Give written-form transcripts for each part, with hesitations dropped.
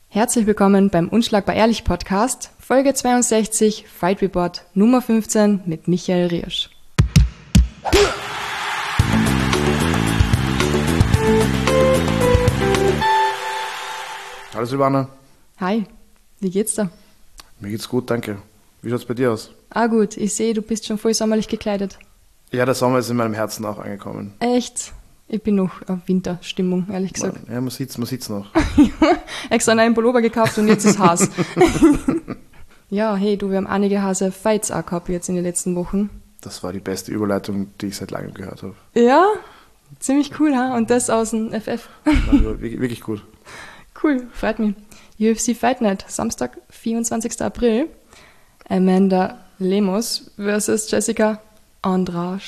Herzlich willkommen beim Unschlagbar Ehrlich Podcast, Folge 62, Fight Report Nummer 15 mit Michael Riersch. Hallo Silvana. Hi, wie geht's dir? Mir geht's gut, danke. Wie schaut's bei dir aus? Gut, ich sehe, du bist schon voll sommerlich gekleidet. Ja, der Sommer ist in meinem Herzen auch angekommen. Echt? Ich bin noch auf Winterstimmung, ehrlich gesagt. Ja, man sieht's noch. Extra einen Pullover gekauft und jetzt ist Haas. Ja, hey, du, wir haben einige Hase-Fights auch gehabt jetzt in den letzten Wochen. Das war die beste Überleitung, die ich seit langem gehört habe. Ja, ziemlich cool, ha? Und das aus dem FF. Also, wirklich gut. Cool, freut mich. UFC Fight Night, Samstag, 24. April. Amanda Lemos versus Jessica Andrade.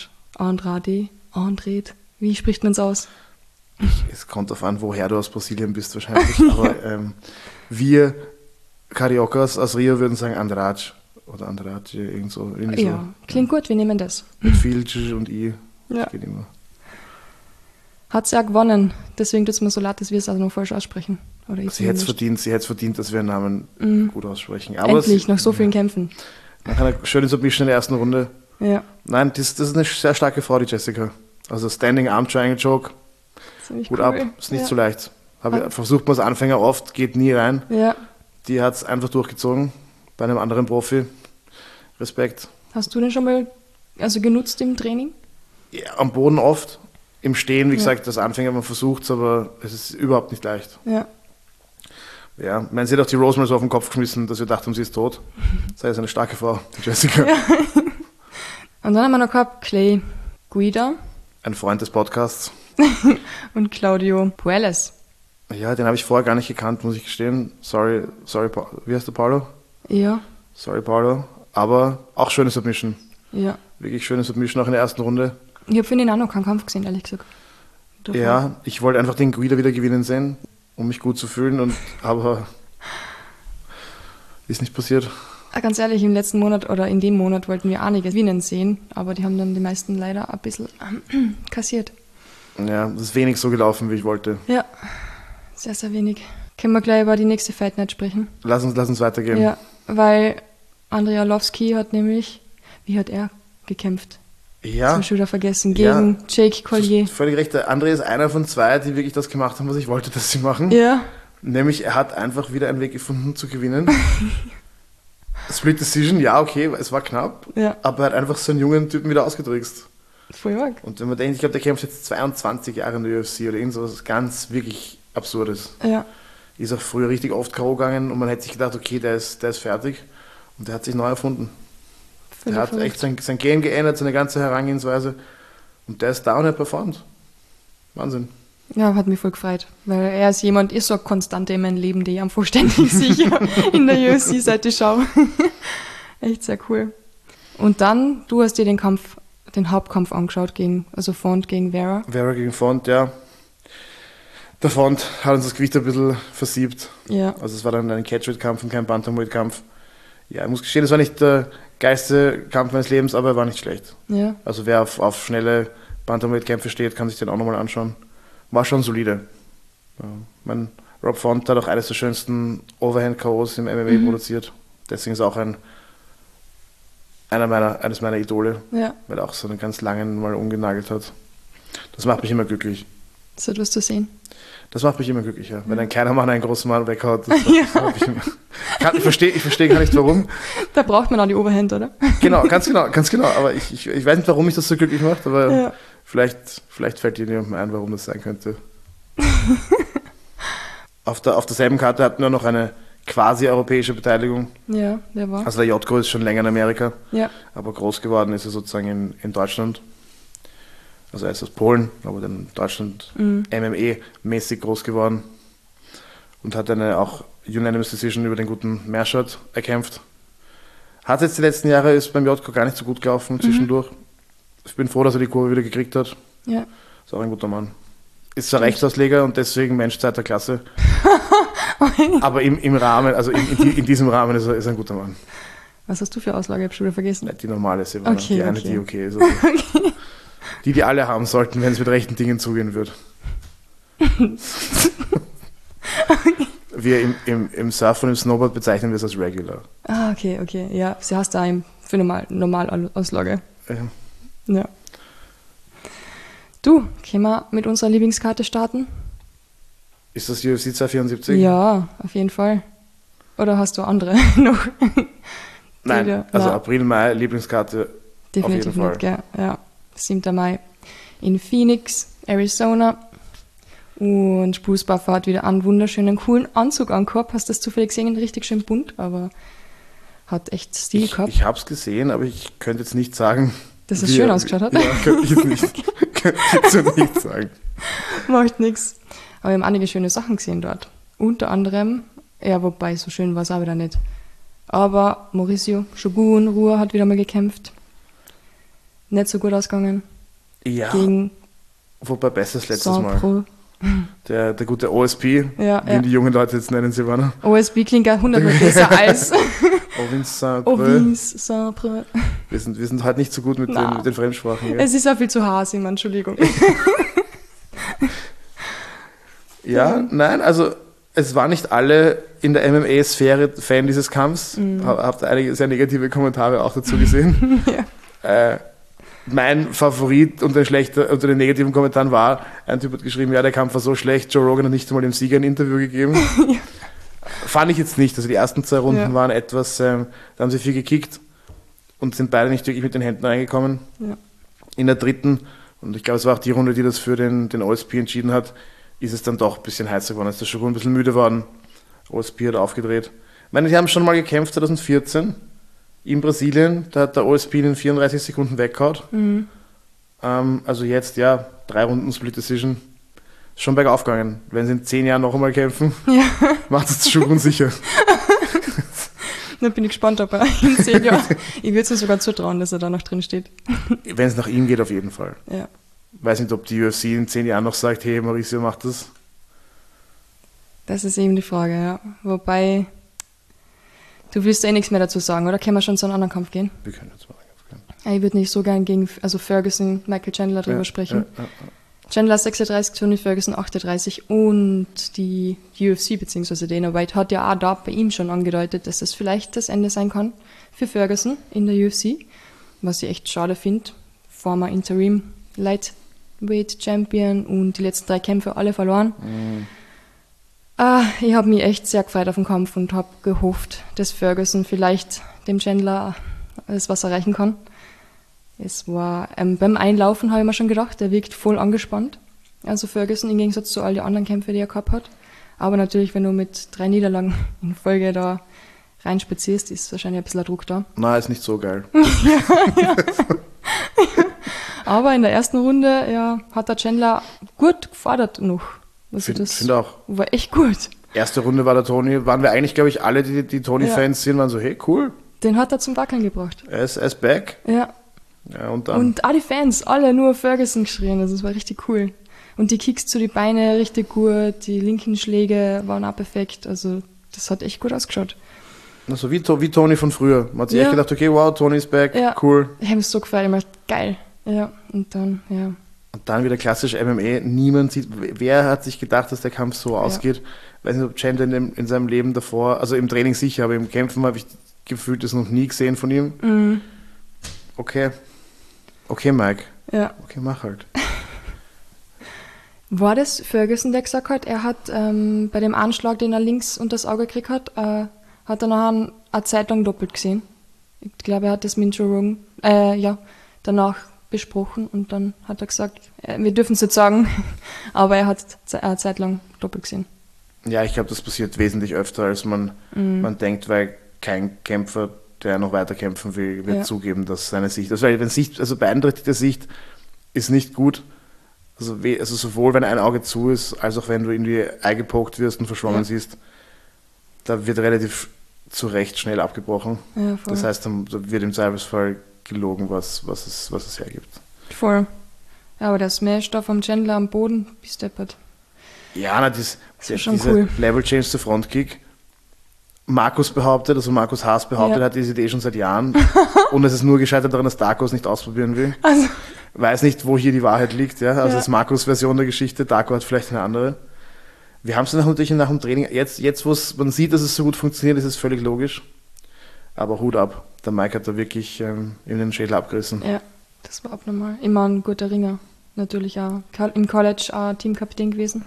Wie spricht man es aus? Es kommt darauf an, woher du aus Brasilien bist wahrscheinlich. Aber wir Cariocas aus Rio würden sagen Andrade oder Andrade, irgend so. Ja, klingt gut, wir nehmen das. Mit viel G und I. Ja. Geht immer. Hat sie ja gewonnen, deswegen tut es mir so leid, dass wir es also noch falsch aussprechen. Oder Sie hätte es verdient, dass wir ihren Namen gut aussprechen. Aber endlich, nach so vielen Kämpfen. Nach einer schönen Submission in der ersten Runde. Ja. Nein, das ist eine sehr starke Frau, die Jessica. Also Standing Arm Triangle Choke, Ziemlich gut cool. ab, ist nicht so leicht. Versucht man als Anfänger oft, geht nie rein. Ja. Die hat es einfach durchgezogen, bei einem anderen Profi. Respekt. Hast du den schon mal genutzt im Training? Ja, am Boden oft, im Stehen, wie gesagt, als Anfänger, man versucht es, aber es ist überhaupt nicht leicht. Ja. Ja, ich meine, sie hat auch die Rosemary so auf den Kopf geschmissen, dass wir dachten, sie ist tot. Das ist eine starke Frau, die Jessica. Ja. Und dann haben wir noch gehabt Clay Guida Ein Freund des Podcasts. und Claudio Puelles. Ja, den habe ich vorher gar nicht gekannt, muss ich gestehen. Sorry, wie heißt der, Paulo? Ja. Sorry, Paulo. Aber auch schöne Submission. Ja. Wirklich schöne Submission auch in der ersten Runde. Ich habe für ihn auch noch keinen Kampf gesehen, ehrlich gesagt. Davon. Ja, ich wollte einfach den Guida wieder gewinnen sehen, um mich gut zu fühlen, aber ist nicht passiert. Ganz ehrlich, im letzten Monat oder in dem Monat wollten wir einige gewinnen sehen, aber die haben dann die meisten leider ein bisschen kassiert. Ja, das ist wenig so gelaufen, wie ich wollte. Ja, sehr, sehr wenig. Können wir gleich über die nächste Fight Night sprechen? Lass uns weitergehen. Ja, weil Andrei Arlovski hat nämlich, wie hat er gekämpft? Ja. Das habe ich schon wieder vergessen. Gegen Jake Collier. Völlig recht. Der André ist einer von zwei, die wirklich das gemacht haben, was ich wollte, dass sie machen. Ja. Nämlich, er hat einfach wieder einen Weg gefunden zu gewinnen. Split Decision, ja, okay, es war knapp, aber er hat einfach so einen jungen Typen wieder ausgetrickst. Voll arg. Und wenn man denkt, ich glaube, der kämpft jetzt 22 Jahre in der UFC oder irgend sowas ganz wirklich Absurdes. Ja. Ist auch früher richtig oft K.O. gegangen und man hätte sich gedacht, okay, der ist fertig. Und der hat sich neu erfunden. Völlig Der hat verrückt. echt sein Game geändert, seine ganze Herangehensweise. Und der ist da und er performt. Wahnsinn. Ja, hat mich voll gefreut, weil er ist so eine Konstante in meinem Leben, die ich einfach ständig sicher in der UFC-Seite schaue. Echt sehr cool. Und dann, du hast dir den Hauptkampf angeschaut, Font gegen Vera. Vera gegen Font, ja. Der Font hat uns das Gewicht ein bisschen versiebt. Ja. Also es war dann ein Catchweight-Kampf und kein Bantamweight-Kampf. Ja, ich muss gestehen, es war nicht der geilste Kampf meines Lebens, aber er war nicht schlecht. Ja. Also wer auf schnelle Bantamweight-Kämpfe steht, kann sich den auch nochmal anschauen. War schon solide. Ja. Rob Font hat auch eines der schönsten Overhand-KOs im MMA produziert. Deswegen ist er auch eines meiner Idole, weil er auch so einen ganz langen mal umgenagelt hat. Das macht mich immer glücklich. So etwas zu sehen. Das macht mich immer glücklich, ja. Wenn ein kleiner Mann einen großen Mann weghaut, das macht mich immer. Ich verstehe gar nicht, warum. Da braucht man auch die Oberhand, oder? Genau, ganz genau. Aber ich weiß nicht, warum mich das so glücklich macht, aber vielleicht fällt dir jemandem ein, warum das sein könnte. Auf derselben Karte hatten wir noch eine quasi europäische Beteiligung. Ja, wer war? Also der Jotko ist schon länger in Amerika, aber groß geworden ist er sozusagen in Deutschland. Also er ist aus Polen, aber dann in Deutschland MMA-mäßig groß geworden und hat eine auch Unanimous Decision über den guten Meerschot erkämpft. Hat jetzt die letzten Jahre, ist beim Jotko gar nicht so gut gelaufen zwischendurch. Ich bin froh, dass er die Kurve wieder gekriegt hat. Ja. Ist auch ein guter Mann. Ist zwar Rechtsausleger und deswegen Mensch zweiter Klasse. Aber im Rahmen, also in diesem Rahmen ist er ein guter Mann. Was hast du für Auslage? Ich habe schon wieder vergessen. Die normale Silvana, Okay, die eine, okay. die okay ist. Also die alle haben sollten, wenn es mit rechten Dingen zugehen wird. wir im Surf und im Snowboard bezeichnen wir es als Regular. Ah, okay. Ja, sie heißt da für Normalauslage. Ja. Du, können wir mit unserer Lieblingskarte starten? Ist das UFC 274? Ja, auf jeden Fall. Oder hast du andere noch? Nein, also April, Mai, Lieblingskarte definitiv auf jeden Fall. nicht, gell? Ja, 7. Mai in Phoenix, Arizona. Und Bruce Buffer hat wieder einen wunderschönen, coolen Anzug angehabt. Hast du das zufällig gesehen? Richtig schön bunt, aber hat echt Stil gehabt. Ich habe es gesehen, aber ich könnte jetzt nicht sagen, dass es schön ausgeschaut hat? Ja, könnte ich jetzt nicht sagen. Macht nichts. Aber wir haben einige schöne Sachen gesehen dort. Unter anderem, ja, wobei, so schön war es auch wieder nicht. Aber Mauricio Shogun Rua hat wieder mal gekämpft. Nicht so gut ausgegangen. Ja, Gegen wobei besseres letztes Saint-Pro. Mal. Der gute OSP, Ja, wie die jungen Leute jetzt nennen, Silvana. OSB klingt ja 100-mal besser als Ovins Saint-Preux. Ovins Saint-Preux. Wir sind halt nicht so gut mit den Fremdsprachen. Ja. Es ist auch viel zu Haas immer, Entschuldigung. Ja, nein, also es waren nicht alle in der MMA-Sphäre Fan dieses Kampfs. Habt einige sehr negative Kommentare auch dazu gesehen. Ja. Mein Favorit unter den negativen Kommentaren war, ein Typ hat geschrieben, ja, der Kampf war so schlecht, Joe Rogan hat nicht einmal dem Sieger ein Interview gegeben. Ja. Fand ich jetzt nicht. Also die ersten 2 Runden waren etwas, da haben sie viel gekickt und sind beide nicht wirklich mit den Händen reingekommen. Ja. In der dritten, und ich glaube, es war auch die Runde, die das für den OSP entschieden hat, ist es dann doch ein bisschen heißer geworden. Ist der Shogun ein bisschen müde geworden. OSP hat aufgedreht. Ich meine, die haben schon mal gekämpft 2014 in Brasilien. Da hat der OSP in 34 Sekunden weggehaut. Also jetzt, 3 Runden Split Decision. Schon bergauf gegangen. Wenn sie in 10 Jahren noch einmal kämpfen, macht es Shogun sicher. Da bin ich gespannt, ob er in 10 Jahren. Ich würde es mir sogar zutrauen, dass er da noch drin steht. Wenn es nach ihm geht, auf jeden Fall. Ja. Weiß nicht, ob die UFC in 10 Jahren noch sagt, hey, Mauricio macht das. Das ist eben die Frage, ja. Wobei, du willst nichts mehr dazu sagen, oder? Können wir schon zu einem anderen Kampf gehen? Wir können jetzt mal einen Kampf gehen. Ich würde nicht so gern gegen Ferguson, Michael Chandler drüber sprechen. Ja. Chandler 36, Tony Ferguson 38 und die UFC bzw. Dana White hat ja auch da bei ihm schon angedeutet, dass das vielleicht das Ende sein kann für Ferguson in der UFC, was ich echt schade finde. Former Interim Lightweight Champion und die letzten 3 Kämpfe alle verloren. Ich habe mich echt sehr gefreut auf den Kampf und habe gehofft, dass Ferguson vielleicht dem Chandler alles was erreichen kann. Es war beim Einlaufen habe ich mir schon gedacht, der wirkt voll angespannt. Also Ferguson im Gegensatz zu all den anderen Kämpfen, die er gehabt hat. Aber natürlich, wenn du mit 3 Niederlagen in Folge da reinspazierst, ist wahrscheinlich ein bisschen ein Druck da. Na, ist nicht so geil. Ja. Aber in der ersten Runde hat der Chandler gut gefordert noch. Also Finde auch. War echt gut. Erste Runde war der Tony, waren wir eigentlich, glaube ich, alle, die Tony-Fans sind, waren so, hey, cool. Den hat er zum Wackeln gebracht. Er ist back. Ja. Ja, und dann. Und auch die Fans, alle nur Ferguson geschrien, also es war richtig cool. Und die Kicks zu die Beine richtig gut, die linken Schläge waren auch perfekt, also das hat echt gut ausgeschaut. Also wie Tony von früher. Man hat sich echt gedacht, okay, wow, Tony ist back, cool. Ich habe mich so gefreut, ich dachte, geil. Ja, und dann, Und dann wieder klassisch MMA, niemand sieht, wer hat sich gedacht, dass der Kampf so ausgeht. Weiß nicht, ob Chandler in seinem Leben davor, also im Training sicher, aber im Kämpfen habe ich gefühlt das noch nie gesehen von ihm. Okay, Mike. Ja. Okay, mach halt. War das Ferguson, der gesagt hat, er hat bei dem Anschlag, den er links unter das Auge gekriegt hat, hat er nachher eine Zeit lang doppelt gesehen. Ich glaube, er hat das mit Joe Rogan danach besprochen und dann hat er gesagt, wir dürfen es nicht sagen, aber er hat eine Zeit lang doppelt gesehen. Ja, ich glaube, das passiert wesentlich öfter, als man denkt, weil kein Kämpfer, der noch weiter kämpfen will, wird zugeben, dass seine Sicht, also beeinträchtigte Sicht ist nicht gut, also sowohl wenn ein Auge zu ist, als auch wenn du irgendwie eingepokt wirst und verschwommen siehst, da wird relativ zu Recht schnell abgebrochen. Ja, voll. Das heißt, dann wird im Zweifelsfall gelogen, was es hergibt. Voll. Ja, aber der Smash da vom Chandler am Boden, bis deppert. Ja, dieser cool. Level Change zu Frontkick. Markus Haas behauptet, hat diese Idee schon seit Jahren. Und es ist nur gescheitert daran, dass Darko es nicht ausprobieren will. Also. Weiß nicht, wo hier die Wahrheit liegt. Ja? Also das ist Markus Version der Geschichte. Darko hat vielleicht eine andere. Wir haben es natürlich nach dem Training, jetzt wo man sieht, dass es so gut funktioniert, ist es völlig logisch. Aber Hut ab, der Mike hat da wirklich in den Schädel abgerissen. Ja, das war abnormal. Immer ein guter Ringer. Natürlich auch im College auch Teamkapitän gewesen.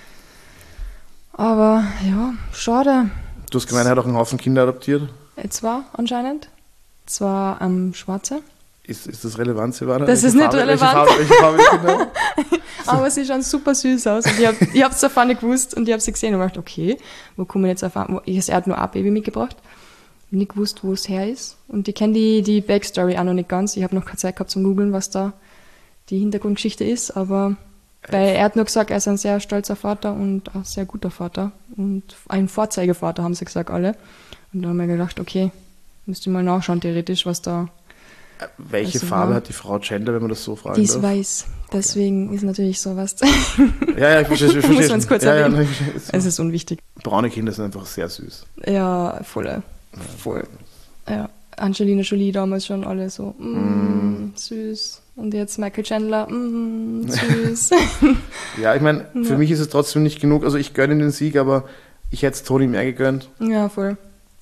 Aber ja, schade. Du hast gemeint, er hat auch einen Haufen Kinder adoptiert. Zwei anscheinend. Zwar Schwarze. Ist das relevant, Silvana? Das ist nicht relevant. Welche Farbe die Kinder haben? Aber sie schauen super süß aus. Und ich habe es davor nicht gewusst und ich habe sie gesehen und gedacht, okay, wo kommen jetzt auf einmal? Er hat nur ein Baby mitgebracht. Nicht gewusst, wo es her ist. Und ich kenne die Backstory auch noch nicht ganz. Ich habe noch keine Zeit gehabt zum Googlen, was da die Hintergrundgeschichte ist. Aber weil er hat nur gesagt, er ist ein sehr stolzer Vater und ein sehr guter Vater. Und ein Vorzeigevater, haben sie gesagt, alle. Und da haben wir gedacht, okay, müsste ich mal nachschauen, theoretisch, was da. Welche also Farbe hat die Frau Gender, wenn man das so fragen Die ist darf? weiß. Deswegen ist natürlich sowas. Ja, ich verstehe. Muss man es kurz erwähnen. Ja, Es ist unwichtig. braune Kinder sind einfach sehr süß. Ja, voll. Ja, Angelina Jolie damals schon alle so, süß. Und jetzt Michael Chandler, süß. Ja, ich meine, für mich ist es trotzdem nicht genug. Also ich gönne ihm den Sieg, aber ich hätte es Toni mehr gegönnt. Ja, voll.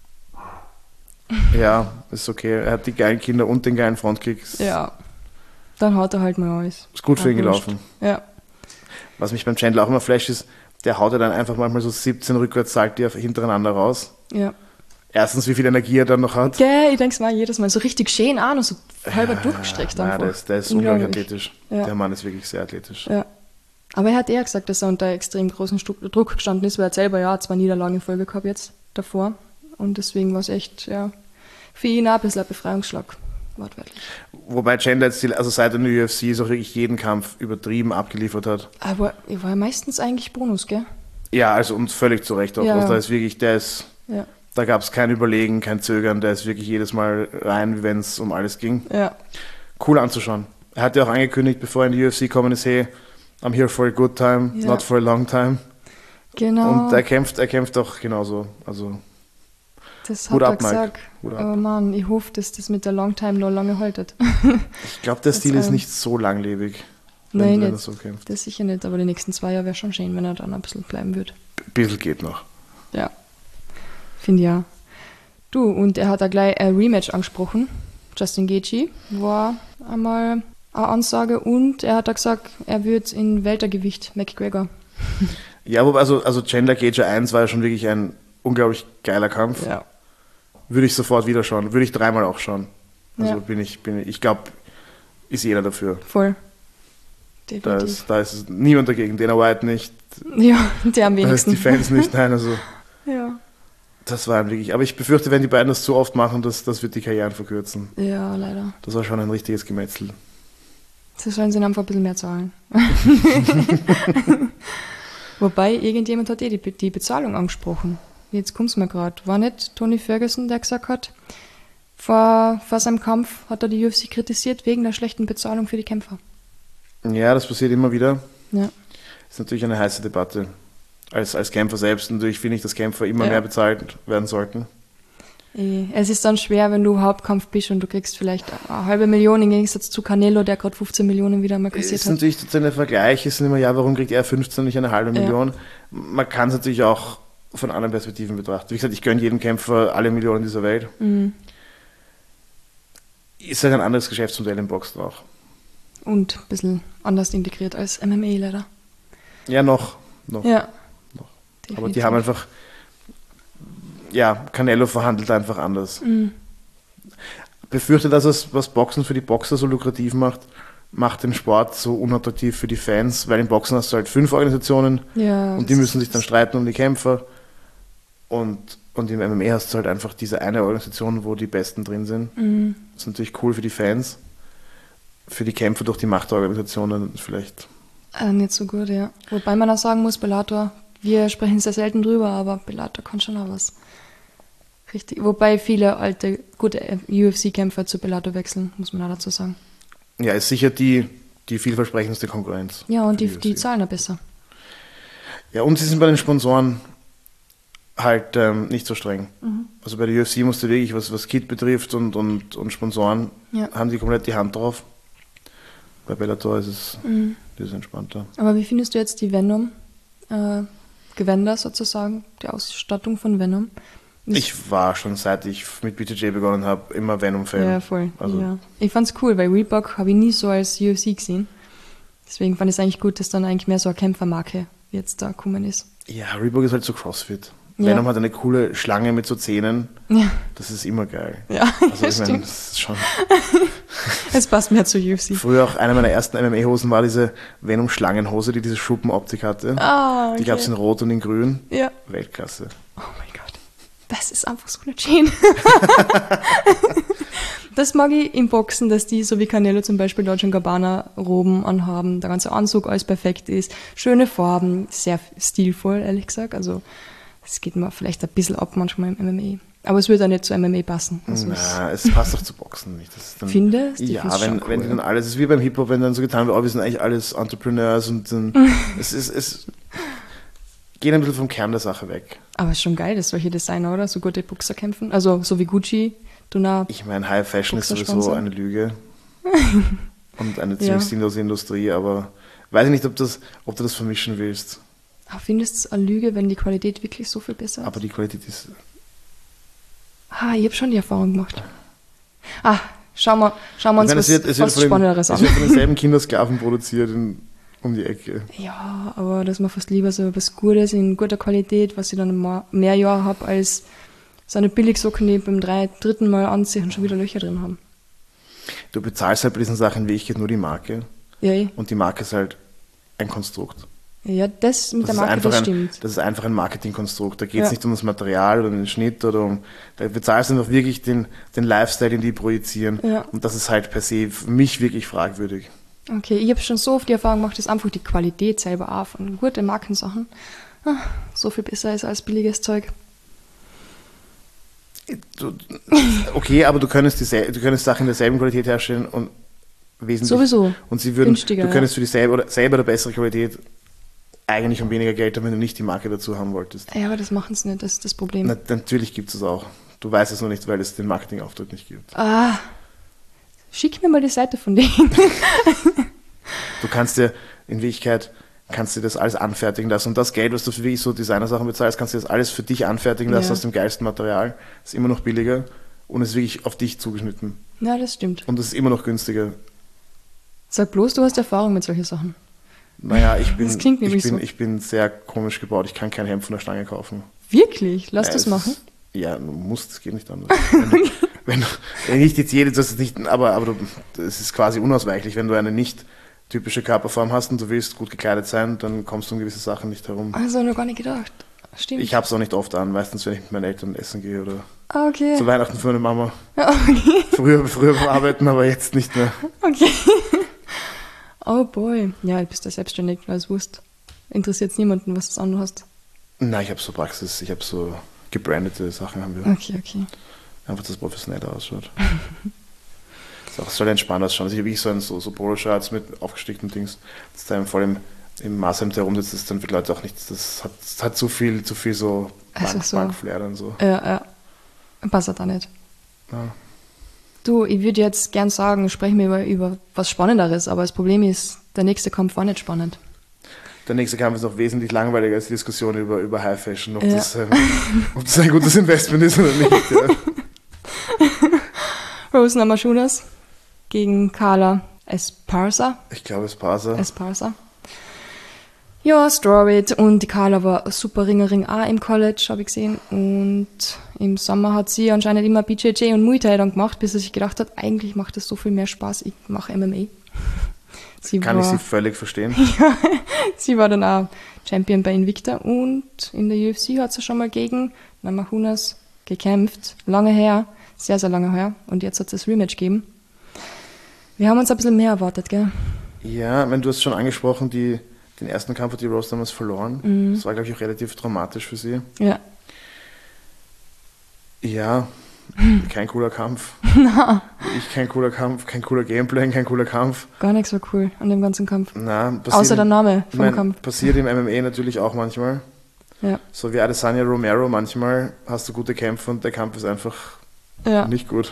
Ja, ist okay. Er hat die geilen Kinder und den geilen Frontkick. Ja, dann haut er halt mal alles. Ist gut für ihn gelaufen. Ja. Was mich beim Chandler auch immer flasht ist, der haut ja dann einfach manchmal so 17 Rückwärtssalti hintereinander raus. Ja. Erstens, wie viel Energie er dann noch hat. Gell, ich denke es mal jedes Mal so richtig schön an und so halber durchgestreckt Ja, einfach. der ist unglaublich athletisch. Ja. Der Mann ist wirklich sehr athletisch. Ja. Aber er hat eher gesagt, dass er unter extrem großen Druck gestanden ist, weil er selber ja 2 Niederlagen in Folge gehabt jetzt davor. Und deswegen war es echt, ja, für ihn auch ein bisschen ein Befreiungsschlag, wortwörtlich. Wobei Chandler jetzt, also seit er in der UFC so wirklich jeden Kampf übertrieben abgeliefert hat. Aber er war ja meistens eigentlich Bonus, gell? Ja, also und völlig zu Recht auch. Ja. Also da ist wirklich, Ja. da gab es kein Überlegen, kein Zögern, der ist wirklich jedes Mal rein, wie wenn es um alles ging. Ja. Cool anzuschauen. Er hat ja auch angekündigt, bevor er in die UFC gekommen ist, hey, I'm here for a good time, Ja. not for a long time. Genau. Und er kämpft auch genauso. Also das Hut hat er ab, Mike. gesagt. Hut ab. Aber Mann, ich hoffe, dass das mit der Long Time noch lange haltet. ich glaube, der Stil ist nicht so langlebig, wenn Nein, er nicht. so kämpft. Das sicher nicht, aber die nächsten 2 Jahre wäre schon schön, wenn er dann ein bisschen bleiben würde. Ein bisschen geht noch. Ja, finde ich ja. Du, und er hat auch gleich ein Rematch angesprochen. Justin Gaethje war einmal eine Ansage und er hat auch gesagt, er wird in Weltergewicht McGregor. Ja, wobei, also Chandler Gaethje 1 war ja schon wirklich ein unglaublich geiler Kampf. Ja. Würde ich sofort wieder schauen. Würde ich 3-mal auch schauen. Also Ja. ich glaube, ist jeder dafür. Voll. Da Definitiv. ist niemand dagegen. Dana White nicht, Ja, der am da ist wenigsten. die Fans nicht. Nein, also Ja. das war wirklich. Aber ich befürchte, wenn die beiden das zu oft machen, das wird die Karrieren verkürzen. Ja, leider. Das war schon ein richtiges Gemetzel. Sie sollen sich einfach ein bisschen mehr zahlen. Wobei, irgendjemand hat die Bezahlung angesprochen. Jetzt kommt es mir gerade. War nicht Tony Ferguson, der gesagt hat, vor seinem Kampf hat er die UFC kritisiert wegen der schlechten Bezahlung für die Kämpfer. Ja, das passiert immer wieder. Ja. Ist natürlich eine heiße Debatte. Als Kämpfer selbst natürlich finde ich, dass Kämpfer immer Ja. mehr bezahlt werden sollten. Es ist dann schwer, wenn du Hauptkampf bist und du kriegst vielleicht 500.000 im Gegensatz zu Canelo, der gerade 15 Millionen wieder mal Es kassiert ist hat. natürlich sozusagen der Vergleich, ist immer, ja, warum kriegt er 15 und nicht eine halbe Million? Man kann es natürlich auch von anderen Perspektiven betrachten. Wie gesagt, ich gönne jedem Kämpfer alle Millionen dieser Welt. Ist halt ein anderes Geschäftsmodell im Boxen auch. Und ein bisschen anders integriert als MMA leider. Ja, noch. Ja. Noch. Aber Definitiv. die haben einfach, ja, Canelo verhandelt einfach anders. Befürchte, dass es, was Boxen für die Boxer so lukrativ macht den Sport so unattraktiv für die Fans, weil im Boxen hast du halt 5 Organisationen Ja, und die müssen sich dann streiten um die Kämpfer. Und im MMA hast du halt einfach diese eine Organisation, wo die Besten drin sind. Das ist natürlich cool für die Fans. Für die Kämpfer durch die Machtorganisationen vielleicht. Nicht so gut, ja. Wobei man auch sagen muss, Bellator, wir sprechen sehr selten drüber, aber Bellator kann schon auch was. Richtig. Wobei viele alte, gute UFC-Kämpfer zu Bellator wechseln, muss man auch dazu sagen. Ja, ist sicher die vielversprechendste Konkurrenz. Ja, und für die UFC. zahlen auch besser. Ja, und sie sind bei den Sponsoren halt nicht so streng. Also bei der UFC musst du wirklich, was Kit betrifft und Sponsoren, Ja. haben die komplett die Hand drauf. Bei Bellator ist es das ist entspannter. Aber wie findest du jetzt die Venom Gewänder sozusagen, die Ausstattung von Venom. Ich war schon, seit ich mit BJJ begonnen habe, immer Venom-Fan. Ja, voll. Also, ja. Ich fand's cool, weil Reebok habe ich nie so als UFC gesehen. Deswegen fand ich es eigentlich gut, dass dann eigentlich mehr so eine Kämpfermarke jetzt da gekommen ist. ja, Reebok ist halt so CrossFit. Ja. Venom hat eine coole Schlange mit so Zähnen. Ja, Das ist immer geil. ja, Also ich meine, stimmt. das ist schon... Es passt mehr zu UFC. Früher auch eine meiner ersten MMA-Hosen war diese Venom-Schlangenhose, die diese Schuppenoptik hatte. Ah, okay. Die gab es in Rot und in Grün. Ja. Weltklasse. Oh mein Gott. Das ist einfach so eine Chain. Das mag ich im Boxen, dass die, so wie Canelo zum Beispiel, Dolce & Gabbana Roben anhaben, der ganze Anzug alles perfekt ist, schöne Farben, sehr stilvoll, ehrlich gesagt. Also es geht mir vielleicht ein bisschen ab manchmal im MMA. Aber es würde auch nicht zu MMA passen. Also Na, es passt doch zu Boxen nicht. Das ist dann, Findest? Ich ja, find's wenn, schon wenn die cool. dann alles, es ist wie beim Hip-Hop, wenn dann so getan wird, oh, wir sind eigentlich alles Entrepreneurs und dann, es geht ein bisschen vom Kern der Sache weg. Aber es ist schon geil, dass solche Designer, oder? So gute Boxer kämpfen. Also so wie Gucci, Duna. Ich meine, High Fashion ist sowieso Boxersponsor. eine Lüge und eine Ja. ziemlich sinnlose Industrie, aber weiß ich nicht, ob du das vermischen willst. Ah, findest du eine Lüge, wenn die Qualität wirklich so viel besser ist? Aber die Qualität ist, Ich habe schon die Erfahrung gemacht. Schauen wir ich uns meine, was es Spannenderes wird an. von denselben Kindersklaven produziert um die Ecke. Ja, aber dass man fast lieber so was Gutes in guter Qualität, was ich dann mehr Jahre habe, als so eine Billigsocken, die beim dritten Mal anziehen und schon wieder Löcher drin haben. Du bezahlst halt bei diesen Sachen in Wirklichkeit nur die Marke Ja, und die Marke ist halt ein Konstrukt. ja, das mit der Das ist Marke, einfach das ein, stimmt. das ist einfach ein Marketingkonstrukt. Da geht es Ja. nicht um das Material oder den Schnitt da bezahlst du einfach wirklich den Lifestyle, den die projizieren. Ja. Und das ist halt per se für mich wirklich fragwürdig. Okay, ich habe schon so oft die Erfahrung gemacht, dass einfach die Qualität selber auch von guten Markensachen so viel besser ist als billiges Zeug. Okay, aber du könntest Sachen in derselben Qualität herstellen und wesentlich. Sowieso. Und sie würden, Günstiger, du könntest für dieselbe oder selber eine bessere Qualität eigentlich um weniger Geld haben, wenn du nicht die Marke dazu haben wolltest. Ja, aber das machen sie nicht, das ist das Problem. Natürlich gibt es das auch. Du weißt es nur nicht, weil es den Marketingauftritt nicht gibt. Schick mir mal die Seite von denen. Du kannst dir in Wirklichkeit das alles anfertigen lassen. Und das Geld, was du für wirklich so Designersachen bezahlst, kannst du das alles für dich anfertigen lassen Ja. aus dem geilsten Material. Ist immer noch billiger und ist wirklich auf dich zugeschnitten. Ja, das stimmt. Und es ist immer noch günstiger. Sag bloß, du hast Erfahrung mit solchen Sachen. Naja, Das klingt nämlich so. ich bin sehr komisch gebaut. Ich kann kein Hemd von der Stange kaufen. Wirklich? Lass Ja, das es machen? ist- Ja, du musst, es geht nicht anders. wenn nicht jetzt jede, das ist nicht, aber es ist quasi unausweichlich, wenn du eine nicht typische Körperform hast und du willst gut gekleidet sein, dann kommst du um gewisse Sachen nicht herum. Also noch gar nicht gedacht. Stimmt. Ich habe es auch nicht oft an, meistens wenn ich mit meinen Eltern essen gehe oder Okay. zu Weihnachten für meine Mama. Ja, okay. Früher beim Arbeiten, aber jetzt nicht mehr. Okay. Oh boy. Ja, du bist ja selbstständig, als Wurst. Interessiert es niemanden, was du anhast. Nein, ich habe so gebrandete Sachen haben wir. Okay. Einfach, dass es professioneller ausschaut. Es soll entspannt ausschauen. Also ich habe wirklich so Poloshirts mit aufgestickten Dings, das da voll im Maßhemd herumsitzt, das dann für die Leute auch nicht, das hat zu viel so Also so. Bankflair dann so. Ja. Passt auch nicht. Ja. Du, ich würde jetzt gern sagen, sprechen wir über was Spannenderes, aber das Problem ist, der nächste Kampf war nicht spannend. Der nächste Kampf ist noch wesentlich langweiliger als die Diskussion über High Fashion, ob Ja. das ein gutes Investment ist oder nicht. Ja. Rose Namajunas gegen Carla Esparza. Ich glaube, es passt. Esparza. Ja, Strawweight und die Carla war super Ringerin auch im College, habe ich gesehen. Und im Sommer hat sie anscheinend immer BJJ und Muay Thai dann gemacht, bis sie sich gedacht hat, eigentlich macht das so viel mehr Spaß, ich mache MMA. Kann ich sie völlig verstehen. Sie war dann auch Champion bei Invicta und in der UFC hat sie schon mal gegen Namajunas gekämpft. Lange her, sehr, sehr lange her. Und jetzt hat es das Rematch gegeben. Wir haben uns ein bisschen mehr erwartet, gell? Ja, du hast schon angesprochen, den ersten Kampf hat die Rose damals verloren. Das war, glaube ich, auch relativ traumatisch für sie. Ja. Ja, kein cooler Kampf. Kein cooler Kampf, kein cooler Gameplay, kein cooler Kampf. Gar nicht so cool an dem ganzen Kampf. Na, Außer der Name vom Kampf. Passiert im MMA natürlich auch manchmal. Ja. So wie Adesanya Romero, manchmal hast du gute Kämpfe und der Kampf ist einfach Ja. nicht gut.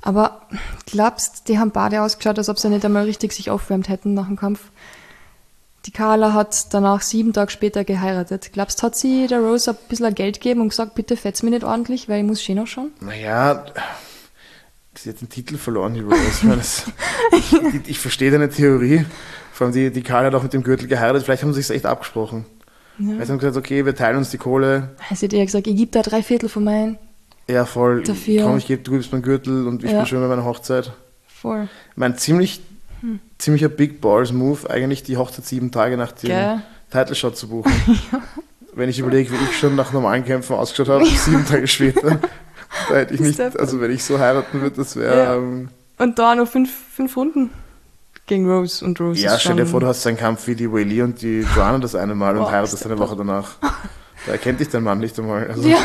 Aber glaubst, die haben beide ausgeschaut, als ob sie nicht einmal richtig sich aufwärmt hätten nach dem Kampf? Die Carla hat danach 7 Tage später geheiratet. Glaubst du, hat sie der Rose ein bisschen Geld gegeben und gesagt, bitte fetz mich nicht ordentlich, weil ich muss schön ausschauen? Naja, sie hat den Titel verloren, die Rose. Ich, meine, ich verstehe deine Theorie. Vor allem die Carla hat auch mit dem Gürtel geheiratet. Vielleicht haben sie sich echt abgesprochen. Ja. Vielleicht haben sie gesagt, okay, wir teilen uns die Kohle. Sie hat eher gesagt, ich gebe da 3/4 von meinen. Ja, voll. Dafür. Komm, du gibst meinen Gürtel und ich bin schön bei meiner Hochzeit. Voll. Ich meine, ziemlicher Big Balls Move, eigentlich die Hochzeit 7 Tage nach dem Title Shot zu buchen. Ja. Wenn ich überlege, wie ich schon nach normalen Kämpfen ausgeschaut habe, 7 Tage später, da hätte ich nicht, also wenn ich so heiraten würde, das wäre... Ja. Und da noch 5 Runden gegen Rose und Rose. Ja, stell dir vor, du hast einen Kampf wie die Weili und die Joanna das eine Mal und heiratest eine Woche danach. Da erkennt dich dein Mann nicht einmal. Also. Ja.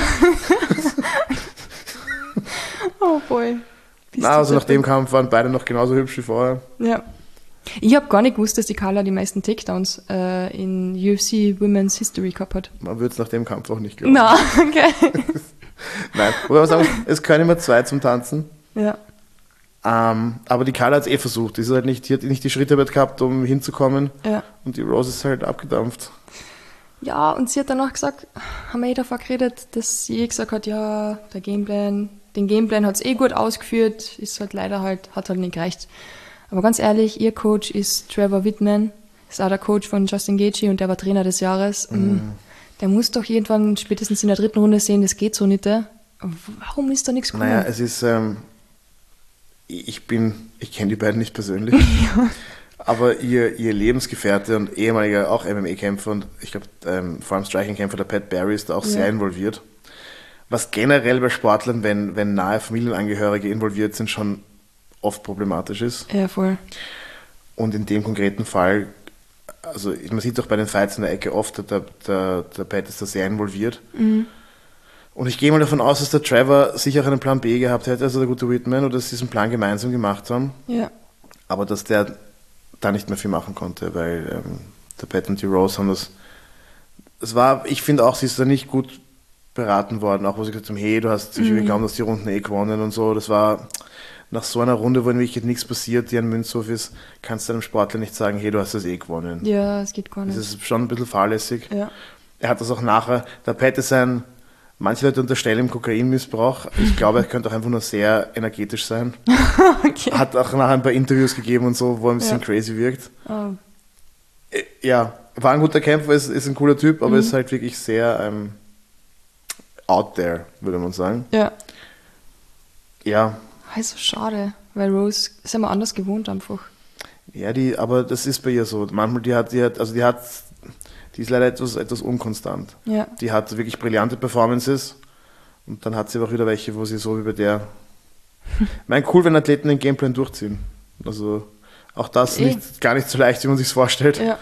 Oh boy. Also nach dem Kampf waren beide noch genauso hübsch wie vorher. Ja. Ich habe gar nicht gewusst, dass die Carla die meisten Takedowns in UFC Women's History gehabt hat. Man würde es nach dem Kampf auch nicht glauben. Na, okay. Nein, wobei man sagen, es können immer 2 zum Tanzen. Ja. Aber die Carla hat es versucht. Die hat nicht die Schritte gehabt, um hinzukommen. Ja. Und die Rose ist halt abgedampft. Ja, und sie hat danach gesagt, haben wir davor geredet, dass sie gesagt hat, ja, den Gameplan hat es gut ausgeführt, ist halt leider hat halt nicht gereicht. Aber ganz ehrlich, ihr Coach ist Trevor Whitman, ist auch der Coach von Justin Gaethje und der war Trainer des Jahres. Der muss doch irgendwann spätestens in der 3. Runde sehen, das geht so nicht. Warum ist da nichts gekommen? Naja, es ist, ich kenne die beiden nicht persönlich, ja. Aber ihr Lebensgefährte und ehemaliger auch MMA-Kämpfer und ich glaube vor allem Striking-Kämpfer, der Pat Barry ist da auch sehr involviert. Was generell bei Sportlern, wenn nahe Familienangehörige involviert sind, schon oft problematisch ist. Ja, voll. Und in dem konkreten Fall, also man sieht doch bei den Fights in der Ecke oft, der Pat ist da sehr involviert. Mhm. Und ich gehe mal davon aus, dass der Trevor sicher auch einen Plan B gehabt hätte, also der gute Whitman, oder dass sie diesen Plan gemeinsam gemacht haben. Ja. Aber dass der da nicht mehr viel machen konnte, weil der Pat und die Rose haben ich finde auch, sie ist da nicht gut beraten worden, auch wo sie gesagt haben, hey, du hast sicher geglaubt, dass die Runden gewonnen und so. Das war nach so einer Runde, wo in Wirklichkeit nichts passiert, die ein Münzwurf ist, kannst du einem Sportler nicht sagen, hey, du hast das gewonnen. Ja, es geht gar nicht. Das ist schon ein bisschen fahrlässig. Ja. Er hat das auch nachher, der Pat ist manche Leute unterstellen ihm Kokainmissbrauch. Ich glaube, er könnte auch einfach nur sehr energetisch sein. Okay. Hat auch nachher ein paar Interviews gegeben und so, wo er ein bisschen crazy wirkt. Oh. Ja, war ein guter Kämpfer, ist ein cooler Typ, aber ist halt wirklich sehr out there, würde man sagen. Ja. Ja. Also schade, weil Rose ist immer anders gewohnt einfach. Ja, aber das ist bei ihr so. Manchmal, die ist leider etwas unkonstant. Ja. Die hat wirklich brillante Performances und dann hat sie aber auch wieder welche, wo sie so wie bei der... Ich meine, cool, wenn Athleten den Gameplan durchziehen. Also auch das gar nicht so leicht, wie man sich vorstellt. Ja.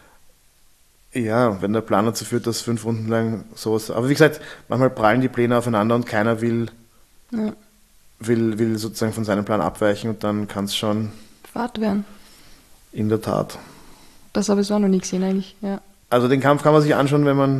Ja, wenn der Plan dazu führt, dass 5 Runden lang sowas... Aber wie gesagt, manchmal prallen die Pläne aufeinander und keiner will sozusagen von seinem Plan abweichen und dann kann es schon... Fahrt werden. In der Tat. Das habe ich auch noch nie gesehen eigentlich, ja. Also den Kampf kann man sich anschauen, wenn man...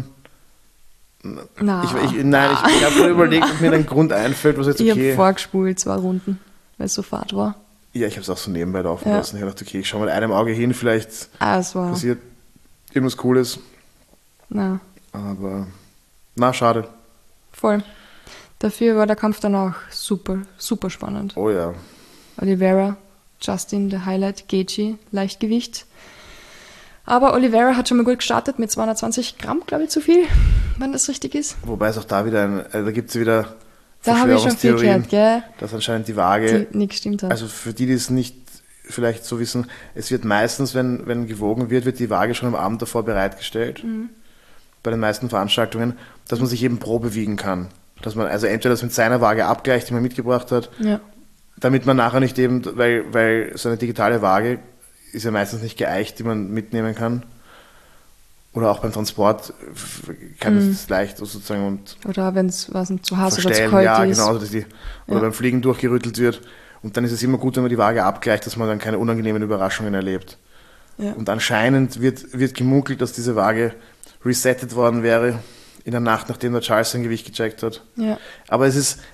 Ich habe nur überlegt, ob mir ein Grund einfällt, was jetzt okay... Ich habe vorgespult 2 Runden, weil es so Fahrt war. Ja, ich habe es auch so nebenbei laufen lassen. Ich habe gedacht, okay, ich schaue mal einem Auge hin, vielleicht passiert irgendwas Cooles. Aber, schade. Voll. Dafür war der Kampf dann auch super, super spannend. Oh ja. Oliveira, Justin, der Highlight, Gaethje, Leichtgewicht. Aber Oliveira hat schon mal gut gestartet mit 220 Gramm, glaube ich, zu viel, wenn das richtig ist. Wobei es auch da wieder da gibt es wieder da habe ich schon viel gehört, gell? Dass anscheinend die Waage nicht gestimmt hat. Also für die es nicht vielleicht so wissen, es wird meistens, wenn gewogen wird die Waage schon am Abend davor bereitgestellt. Bei den meisten Veranstaltungen, dass man sich eben Probe wiegen kann. Dass man also entweder das mit seiner Waage abgleicht, die man mitgebracht hat, damit man nachher nicht eben, weil so eine digitale Waage ist ja meistens nicht geeicht, die man mitnehmen kann. Oder auch beim Transport kann es leicht sozusagen oder wenn es zu heiß oder zu kalt ist. Genau, oder beim Fliegen durchgerüttelt wird. Und dann ist es immer gut, wenn man die Waage abgleicht, dass man dann keine unangenehmen Überraschungen erlebt. Ja. Und anscheinend wird gemunkelt, dass diese Waage resettet worden wäre in der Nacht, nachdem der Charles sein Gewicht gecheckt hat. Ja. Aber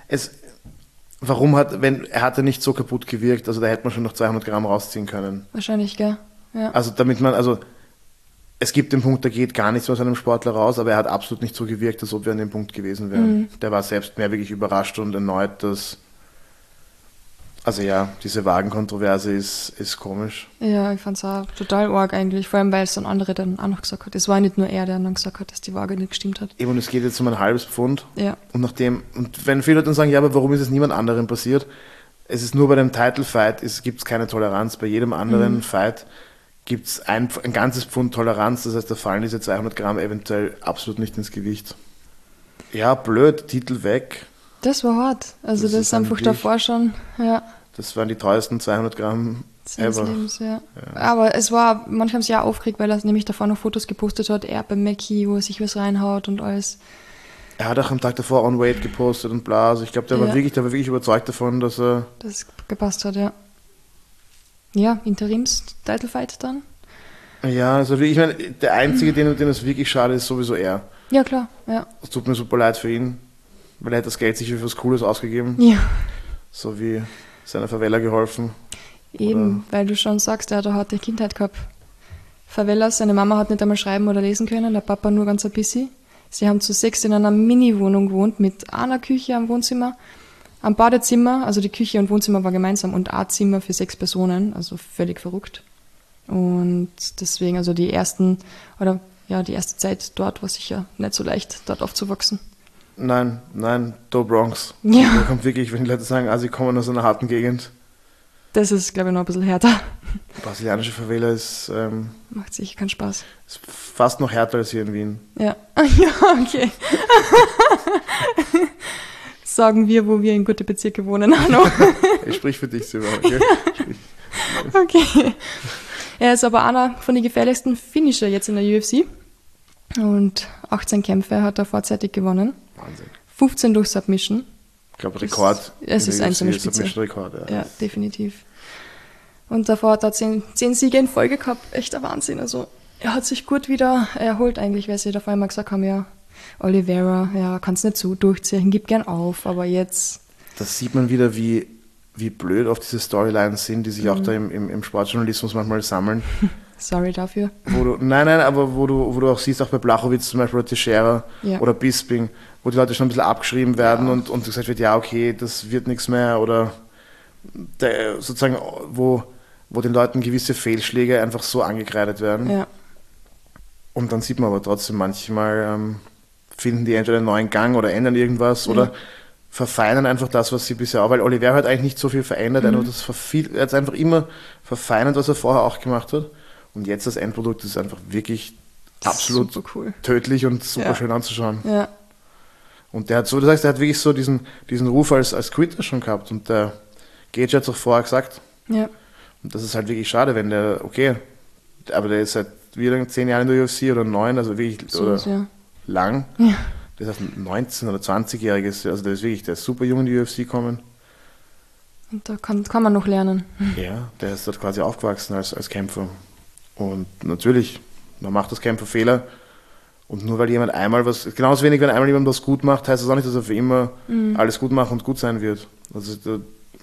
er hat er nicht so kaputt gewirkt, also da hätte man schon noch 200 Gramm rausziehen können. Wahrscheinlich, gell? Ja. Also es gibt den Punkt, da geht gar nichts aus einem Sportler raus, aber er hat absolut nicht so gewirkt, als ob wir an dem Punkt gewesen wären. Der war selbst mehr wirklich überrascht und erneut, dass, also ja, diese Wagenkontroverse ist komisch. Ja, ich fand es auch total arg eigentlich, vor allem weil es dann andere dann auch noch gesagt hat. Es war nicht nur er, der dann gesagt hat, dass die Waage nicht gestimmt hat. Eben, und es geht jetzt um ein halbes Pfund. Ja. Und wenn viele Leute dann sagen, ja, aber warum ist es niemand anderem passiert? Es ist nur bei dem Title-Fight, gibt es keine Toleranz. Bei jedem anderen Fight gibt es ein ganzes Pfund Toleranz, das heißt, da fallen diese 200 Gramm eventuell absolut nicht ins Gewicht. Ja, blöd, Titel weg. Das war hart. Also das ist einfach davor schon, ja. Das waren die teuersten 200 Gramm ever. Lebens, ja. Aber es war, manche haben es ja aufgeregt, weil er nämlich davor noch Fotos gepostet hat, er beim Mackie, wo er sich was reinhaut und alles. Er hat auch am Tag davor On Weight gepostet und bla. Also ich glaube, der war wirklich überzeugt davon, dass er... Dass es gepasst hat, ja. Ja, Interims-Title-Fight dann. Ja, also ich meine, der Einzige, dem es wirklich schade ist, sowieso er. Ja, klar, ja. Es tut mir super leid für ihn, weil er hat das Geld sicher für was Cooles ausgegeben. Ja. So wie seiner Favela geholfen. Eben, weil du schon sagst, er hat eine harte Kindheit gehabt. Favelas, seine Mama hat nicht einmal schreiben oder lesen können, der Papa nur ganz ein bisschen. Sie haben zu 6 in einer Mini-Wohnung gewohnt mit einer Küche am Wohnzimmer, am Badezimmer, also die Küche und Wohnzimmer war gemeinsam und ein Zimmer für 6 Personen, also völlig verrückt. Und deswegen, also die erste Zeit dort war sicher nicht so leicht, dort aufzuwachsen. Nein, Do Bronx. Ja. Da kommt wirklich, wenn die Leute sagen, sie kommen aus einer harten Gegend. Das ist, glaube ich, noch ein bisschen härter. Brasilianische Favela ist Macht sicher keinen Spaß. Ist fast noch härter als hier in Wien. Ja, ja, okay. Sagen wir, wo wir in gute Bezirke wohnen, Hanno. Ich sprich für dich, Silva. Okay? Okay. Er ist aber einer von den gefährlichsten Finisher jetzt in der UFC. Und 18 Kämpfe hat er vorzeitig gewonnen. Wahnsinn. 15 durch Submission. Ich glaube, Rekord. Es ist einzelne Spitze. Submission-Rekord, ja. Ja, definitiv. Und davor hat er 10 Siege in Folge gehabt. Echt ein Wahnsinn. Also er hat sich gut wieder erholt eigentlich, weil sie davor immer gesagt haben, ja, Oliveira, ja, kannst nicht so durchziehen, gib gern auf, aber jetzt... Das sieht man wieder, wie blöd oft diese Storylines sind, die sich auch da im Sportjournalismus manchmal sammeln. Sorry dafür. Aber wo du auch siehst, auch bei Blachowicz zum Beispiel oder Teixeira oder Bisping, wo die Leute schon ein bisschen abgeschrieben werden und gesagt wird, ja okay, das wird nichts mehr oder sozusagen, wo den Leuten gewisse Fehlschläge einfach so angekreidet werden. Ja. Und dann sieht man aber trotzdem manchmal, finden die entweder einen neuen Gang oder ändern irgendwas oder verfeinern einfach das, was sie bisher auch, weil Oliveira hat eigentlich nicht so viel verändert, er hat einfach immer verfeinert, was er vorher auch gemacht hat. Und jetzt das Endprodukt ist einfach wirklich absolut cool. Tödlich und super schön anzuschauen. Ja. Und der hat wirklich so diesen Ruf als Quitter schon gehabt. Und der Gaethje hat es auch vorher gesagt. Ja. Und das ist halt wirklich schade, wenn aber der ist seit wie lange, 10 Jahren in der UFC oder 9, also wirklich lang. Ja. Das heißt 19- oder 20-Jähriges, also der ist super jung in die UFC gekommen. Und da kann man noch lernen. Ja, der ist dort quasi aufgewachsen als Kämpfer. Und natürlich, man macht als Kämpfer Fehler. Und nur weil jemand einmal genauso wenig, wenn einmal jemand was gut macht, heißt das auch nicht, dass er für immer alles gut machen und gut sein wird. Also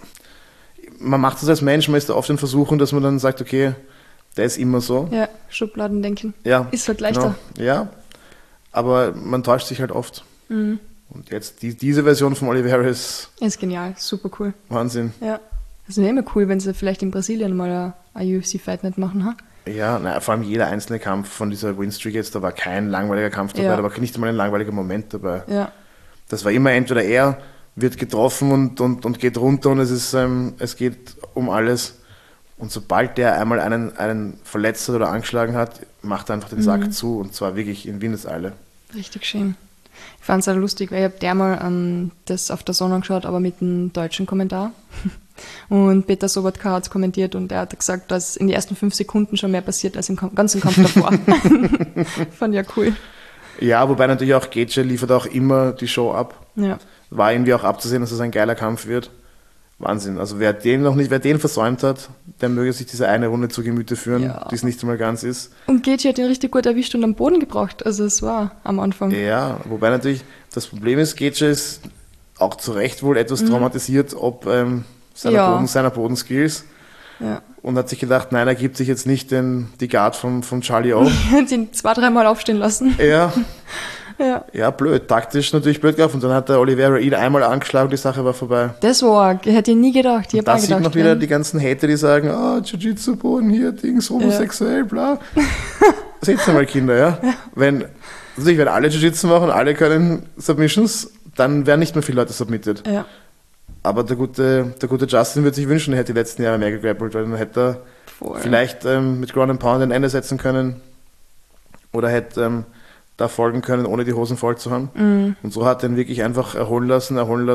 man macht das als Mensch, man ist da oft in Versuchung, dass man dann sagt, okay, der ist immer so. Ja, Schubladendenken. Ja, ist halt leichter. Genau. Ja, aber man täuscht sich halt oft. Und jetzt diese Version von Oliveira ist genial, super cool. Wahnsinn. Ja, das wäre immer cool, wenn sie vielleicht in Brasilien mal ein UFC-Fight nicht machen, ha? Ja, vor allem jeder einzelne Kampf von dieser Winstreak jetzt, da war kein langweiliger Kampf dabei, da war nicht einmal ein langweiliger Moment dabei. Ja. Das war immer entweder er wird getroffen und geht runter und es geht um alles. Und sobald der einmal einen verletzt hat oder angeschlagen hat, macht er einfach den Sack zu und zwar wirklich in Windeseile. Richtig schön. Ich fand es auch lustig, weil ich habe dermal das auf der Sonne angeschaut, aber mit einem deutschen Kommentar. Und Peter Sobotka hat es kommentiert und er hat gesagt, dass in den ersten 5 Sekunden schon mehr passiert als im ganzen Kampf davor. Fand ja cool. Ja, wobei natürlich auch Gaethje liefert auch immer die Show ab. Ja. War irgendwie auch abzusehen, dass es ein geiler Kampf wird. Wahnsinn. Also wer den versäumt hat, der möge sich diese eine Runde zu Gemüte führen, die es nicht einmal ganz ist. Und Gaethje hat ihn richtig gut erwischt und am Boden gebracht. Also es war am Anfang. Ja, wobei natürlich das Problem ist, Gaethje ist auch zu Recht wohl etwas traumatisiert, ob seiner Bodenskills. Ja. und hat sich gedacht, nein, er gibt sich jetzt nicht die Guard vom Charlie O. Den 2-3 Mal aufstehen lassen. Ja. Ja. Ja, blöd. Taktisch natürlich blöd gelaufen. Und dann hat der Oliveira ihn einmal angeschlagen, die Sache war vorbei. Das war, hätte ich nie gedacht. Ich Da sieht man noch wieder die ganzen Hater, die sagen, Jiu-Jitsu-Boden hier, Dings, homosexuell, bla. Seht ihr mal, Kinder, ja? Wenn alle Jiu-Jitsu machen, alle können Submissions, dann werden nicht mehr viele Leute submitted. Ja. Aber der gute Justin würde sich wünschen, er hätte die letzten Jahre mehr gegrappelt, weil dann hätte er vielleicht mit Ground and Pound ein Ende setzen können oder hätte da folgen können, ohne die Hosen voll zu haben. Mhm. Und so hat er ihn wirklich einfach erholen lassen.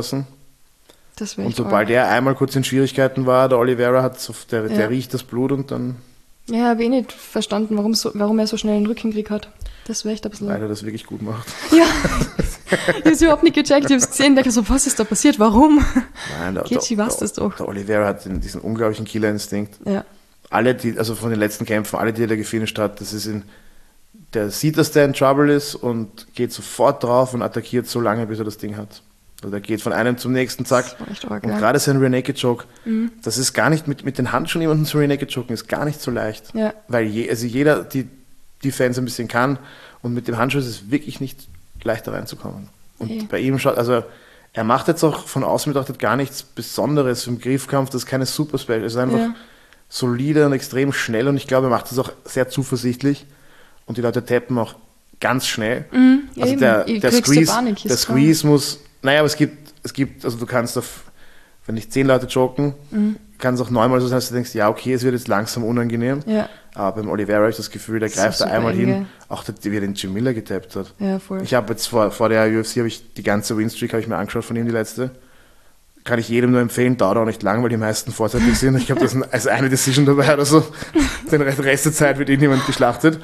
Das Und sobald er einmal kurz in Schwierigkeiten war, der Oliveira der riecht das Blut und dann... Ja, habe ich nicht verstanden, warum er so schnell einen Rückenkrieg hat. Das wäre echt ein bisschen... Weil er das wirklich gut macht. Ja, ich habe es überhaupt nicht gecheckt. Ich habe es gesehen, dachte so, was ist da passiert, warum? Nein, Gaethje weiß das doch. Der Oliveira hat diesen unglaublichen Killerinstinkt. Ja. Alle, also von den letzten Kämpfen, alle, die er gefinisht hat, der sieht, dass der in Trouble ist und geht sofort drauf und attackiert so lange, bis er das Ding hat. Also er geht von einem zum nächsten, zack. Das war echt arg, und ja. gerade sein Rear Naked Choke, das ist gar nicht, mit den Handschuhen jemanden zu Rear Naked choken, ist gar nicht so leicht. Ja. Weil jeder, die Fans ein bisschen kann, und mit dem Handschuh ist es wirklich nicht leichter reinzukommen. Und bei ihm schaut, also er macht jetzt auch von außen betrachtet gar nichts Besonderes im Griffkampf, das ist keine Super Special, es ist einfach solide und extrem schnell und ich glaube, er macht das auch sehr zuversichtlich und die Leute tappen auch ganz schnell. Also der Squeeze muss, naja, aber es gibt, also du kannst wenn dich 10 Leute choken, kann es auch 9-mal so sein, dass du denkst, ja okay, es wird jetzt langsam unangenehm. Ja. Aber beim Oliveira habe ich das Gefühl, der greift da einmal hin, auch wie er den Jim Miller getappt hat. Ja, voll. Ich habe jetzt vor der UFC die ganze Winstreak habe ich mir angeschaut von ihm, die letzte. Kann ich jedem nur empfehlen, dauert auch nicht lang, weil die meisten vorzeitig sind. Ich glaube, da ist also eine Decision dabei oder so. Den Rest der Zeit wird niemand geschlachtet.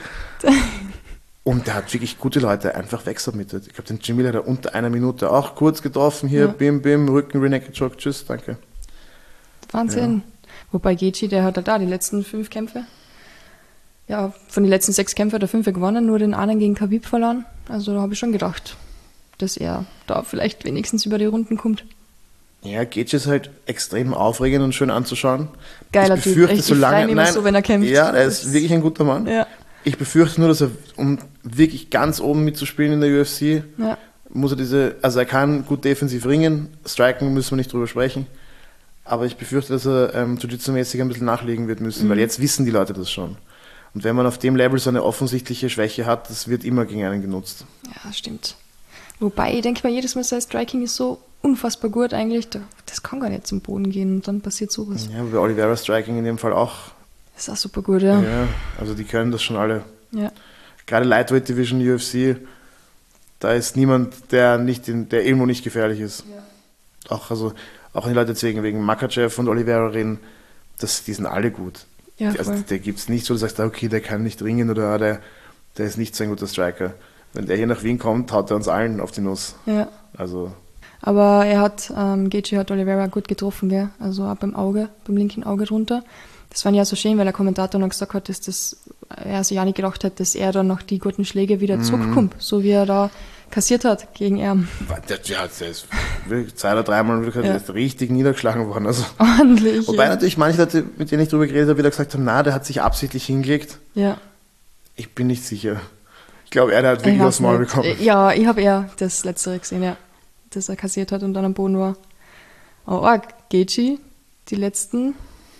Und der hat wirklich gute Leute einfach wegsubmitted. Ich glaube, den Jim Miller hat unter einer Minute auch kurz getroffen, hier, bim, bim, Rücken, Rear Naked Choke, tschüss, danke. Wahnsinn. Ja. Wobei Gaethje, der hat da die letzten 5 Kämpfe. Ja, von den letzten 6 Kämpfen hat er 5 gewonnen, nur den einen gegen Khabib verloren. Also da habe ich schon gedacht, dass er da vielleicht wenigstens über die Runden kommt. Ja, Gaethje ist halt extrem aufregend und schön anzuschauen. Geiler Typ, echt, ich freue mich immer so, wenn er kämpft. Ja, er ist wirklich ein guter Mann. Ja. Ich befürchte nur, dass er, um wirklich ganz oben mitzuspielen in der UFC, muss er kann gut defensiv ringen, striken müssen wir nicht drüber sprechen, aber ich befürchte, dass er Jiu-Jitsu-mäßig ein bisschen nachlegen wird müssen, weil jetzt wissen die Leute das schon. Und wenn man auf dem Level so eine offensichtliche Schwäche hat, das wird immer gegen einen genutzt. Ja, stimmt. Wobei, ich denke mal, jedes Mal sein Striking ist so unfassbar gut eigentlich, das kann gar nicht zum Boden gehen und dann passiert sowas. Ja, bei Oliveira Striking in dem Fall auch. Das ist auch super gut, ja. Ja, also die können das schon alle. Ja. Gerade Lightweight Division UFC, da ist niemand, der irgendwo nicht gefährlich ist. Ja. Auch wenn die Leute jetzt wegen Makhachev und Oliveira reden, die sind alle gut. Ja, also der gibt es nicht so, du sagst, okay, der kann nicht ringen oder der ist nicht so ein guter Striker. Wenn der hier nach Wien kommt, haut er uns allen auf die Nuss. Ja. Also. Aber Gaethje hat Oliveira gut getroffen, gell? Also auch beim linken Auge drunter. Das war ja so schön, weil der Kommentator noch gesagt hat, dass er sich ja nicht gedacht hat, dass er dann noch die guten Schläge wieder zurückkommt, so wie er da kassiert hat gegen ihn. Der ist 2 oder 3 Mal richtig niedergeschlagen worden. Also. Ordentlich. Wobei natürlich manche Leute, mit denen ich drüber geredet habe, wieder gesagt haben, der hat sich absichtlich hingelegt. Ja. Ich bin nicht sicher. Ich glaube, er hat wirklich aufs Maul bekommen. Ja, ich habe eher das Letztere gesehen, ja. Dass er kassiert hat und dann am Boden war. Aber Gaethje, die letzten,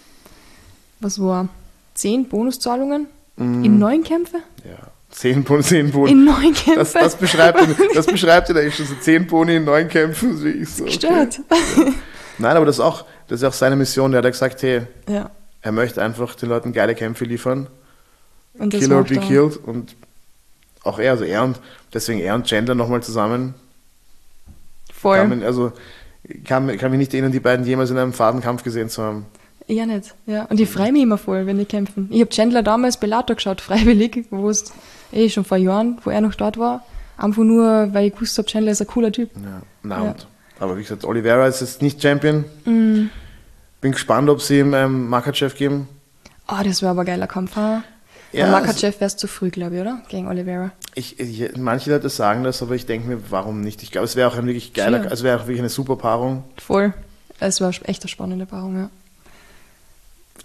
10 Bonuszahlungen in 9 Kämpfen? Ja, 10 Boni. In 9 Kämpfen? Das beschreibt ihn eigentlich schon, so 10 Boni in 9 Kämpfen. Das ist so, gestört. Okay. Ja. Nein, aber das ist auch seine Mission. Der hat gesagt, hey, er möchte einfach den Leuten geile Kämpfe liefern. Und Kill or be killed. Und auch er deswegen er und Chandler nochmal zusammen. Voll. Kann mich nicht erinnern, die beiden jemals in einem faden Kampf gesehen zu haben. Ja, nicht. Ja. Und ich freue mich immer voll, wenn die kämpfen. Ich habe Chandler damals Bellator geschaut, freiwillig, wo es schon vor Jahren, wo er noch dort war. Einfach nur, weil ich gewusst habe, Chandler ist ein cooler Typ. Ja, aber wie gesagt, Oliveira ist jetzt nicht Champion. Bin gespannt, ob sie ihm Makhachev geben. Oh, das wäre aber ein geiler Kampf. Ha? Ja, Makhachev wäre es zu früh, glaube ich, oder? Gegen Oliveira. Manche Leute sagen das, aber ich denke mir, warum nicht? Ich glaube, es wäre auch ein wirklich geiler, es wäre auch wirklich eine super Paarung. Voll. Es war echt eine spannende Paarung, ja.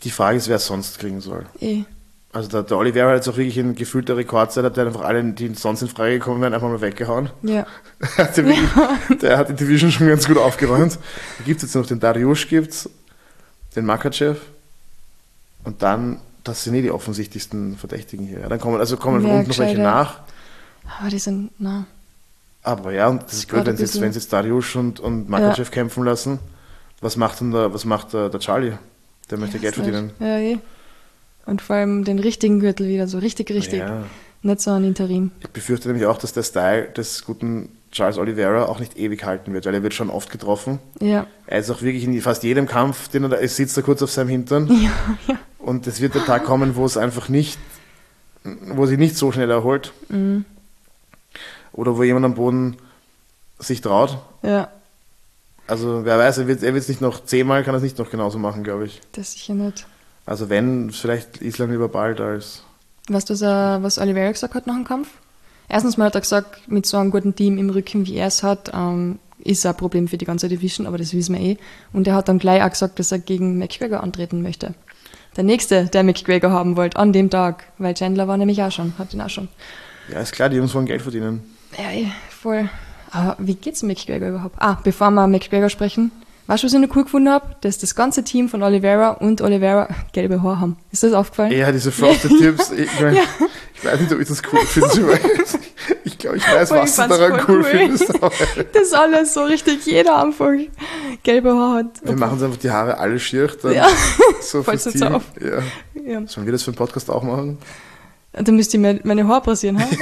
Die Frage ist, wer es sonst kriegen soll. Eh. Also der Oliveira hat jetzt auch wirklich ein gefühlter Rekordzeit, der hat einfach alle, die sonst in Frage gekommen wären, einfach mal weggehauen. Ja. Der hat die Division schon ganz gut aufgeräumt. Da gibt es jetzt noch den Dariush, den Makhachev und dann, das sind die offensichtlichsten Verdächtigen hier. Ja, dann kommen von unten noch welche nach. Aber die sind, Aber ja, und das ist blöd, wenn sie jetzt Dariush und Makhachev kämpfen lassen. Was macht der Charlie? Der möchte Geld verdienen. Ja, eh. Und vor allem den richtigen Gürtel wieder, so richtig. Ja. Nicht so ein Interim. Ich befürchte nämlich auch, dass der Style des guten Charles Oliveira auch nicht ewig halten wird, weil er wird schon oft getroffen. Ja. Er ist auch wirklich in fast jedem Kampf, den er da ist, sitzt er kurz auf seinem Hintern. Ja. Und es wird der Tag kommen, wo sie nicht so schnell erholt. Mhm. Oder wo jemand am Boden sich traut. Ja. Also wer weiß, er wird es nicht noch 10-mal, kann er es nicht noch genauso machen, glaube ich. Das sicher nicht. Also wenn, vielleicht Islam lieber bald als... Weißt du, was Oliveira gesagt hat nach dem Kampf? Erstens mal hat er gesagt, mit so einem guten Team im Rücken, wie er es hat, ist ein Problem für die ganze Division, aber das wissen wir eh. Und er hat dann gleich auch gesagt, dass er gegen McGregor antreten möchte. Der Nächste, der McGregor haben wollte, an dem Tag, weil Chandler war nämlich hat ihn auch schon. Ja, ist klar, die Jungs wollen Geld verdienen. Ja, voll. Aber wie geht's McGregor überhaupt? Bevor wir McGregor sprechen, weißt du, was ich noch cool gefunden habe? Dass das ganze Team von Oliveira und Oliveira gelbe Haare haben. Ist das aufgefallen? Ja, diese Frosted Tips. Ich weiß nicht, ob ich das cool finde. Ich glaube, ich weiß, was du daran cool findest. Das alles so richtig, jeder einfach gelbe Haare hat. Wir machen uns einfach die Haare alle schier. Dann so fürs Team. Auf. Ja. Sollen wir das für einen Podcast auch machen? Dann müsst ihr meine Haare passieren, ha?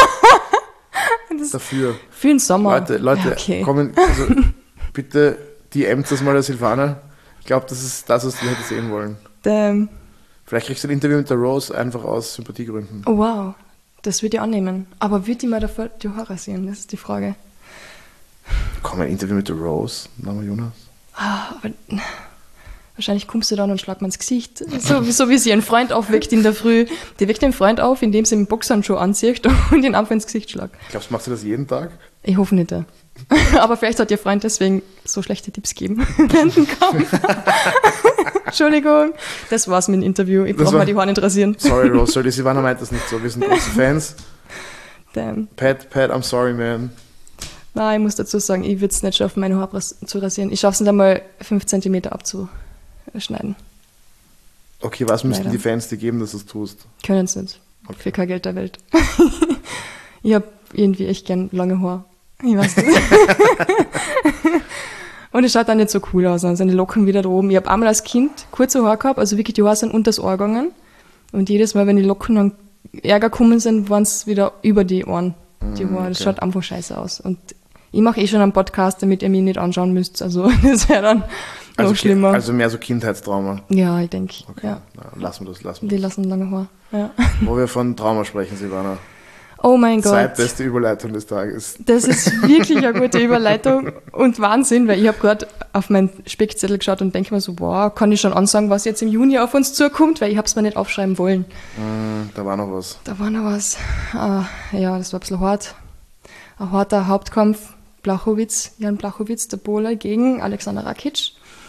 Dafür. Für den Sommer. Leute, okay. Kommen, also bitte DMt das mal der Silvana. Ich glaube, das ist das, was die hätte sehen wollen. Vielleicht kriegst du ein Interview mit der Rose einfach aus Sympathiegründen. Oh wow, das würde ich annehmen. Aber würde ich mal davor die Haare sehen? Das ist die Frage. Komm, ein Interview mit der Rose, Name Jonas. Aber wahrscheinlich kommst du dann und schlag mir ins Gesicht. So wie sie einen Freund aufweckt in der Früh. Die weckt den Freund auf, indem sie einen Boxhandschuh anzieht und ihn einfach ins Gesicht schlägt. Glaubst du, machst du das jeden Tag? Ich hoffe nicht. Aber vielleicht hat ihr Freund deswegen so schlechte Tipps gegeben während dem Kampf. Entschuldigung. Das war's mit dem Interview. Ich brauche mal die Haare nicht rasieren. Sorry, Rose, die Silvana meint das nicht so. Wir sind große Fans. Damn. Pat, I'm sorry, man. Nein, ich muss dazu sagen, ich würde es nicht schaffen, meine Haare zu rasieren. Ich schaffe es nicht einmal 5 cm abzuschneiden. Okay, was müssten die Fans dir geben, dass du es tust? Können es nicht. Okay. Für kein Geld der Welt. Ich habe irgendwie echt gern lange Haare. Ich weiß nicht. Und es schaut auch nicht so cool aus. Dann sind die Locken wieder da oben. Ich habe einmal als Kind kurze Haare gehabt, also wirklich die Haare sind unter das Ohr gegangen. Und jedes Mal, wenn die Locken dann Ärger gekommen sind, waren es wieder über die Ohren. Die Haare. Das schaut einfach scheiße aus. Und ich mache schon einen Podcast, damit ihr mich nicht anschauen müsst. Also das wäre dann noch schlimmer. Also mehr so Kindheitstrauma. Ja, ich denke. Okay, ja. Lassen wir das. Die lassen lange Haare. Ja. Wo wir von Trauma sprechen, Silvana. Oh mein Gott. Zweitbeste Überleitung des Tages. Das ist wirklich eine gute Überleitung und Wahnsinn, weil ich habe gerade auf meinen Speckzettel geschaut und denke mir so, wow, kann ich schon ansagen, was jetzt im Juni auf uns zukommt, weil ich habe es mir nicht aufschreiben wollen. Da war noch was. Ja, das war ein bisschen hart. Ein harter Hauptkampf. Jan Blachowicz, der Pole, gegen Alexander Rakic.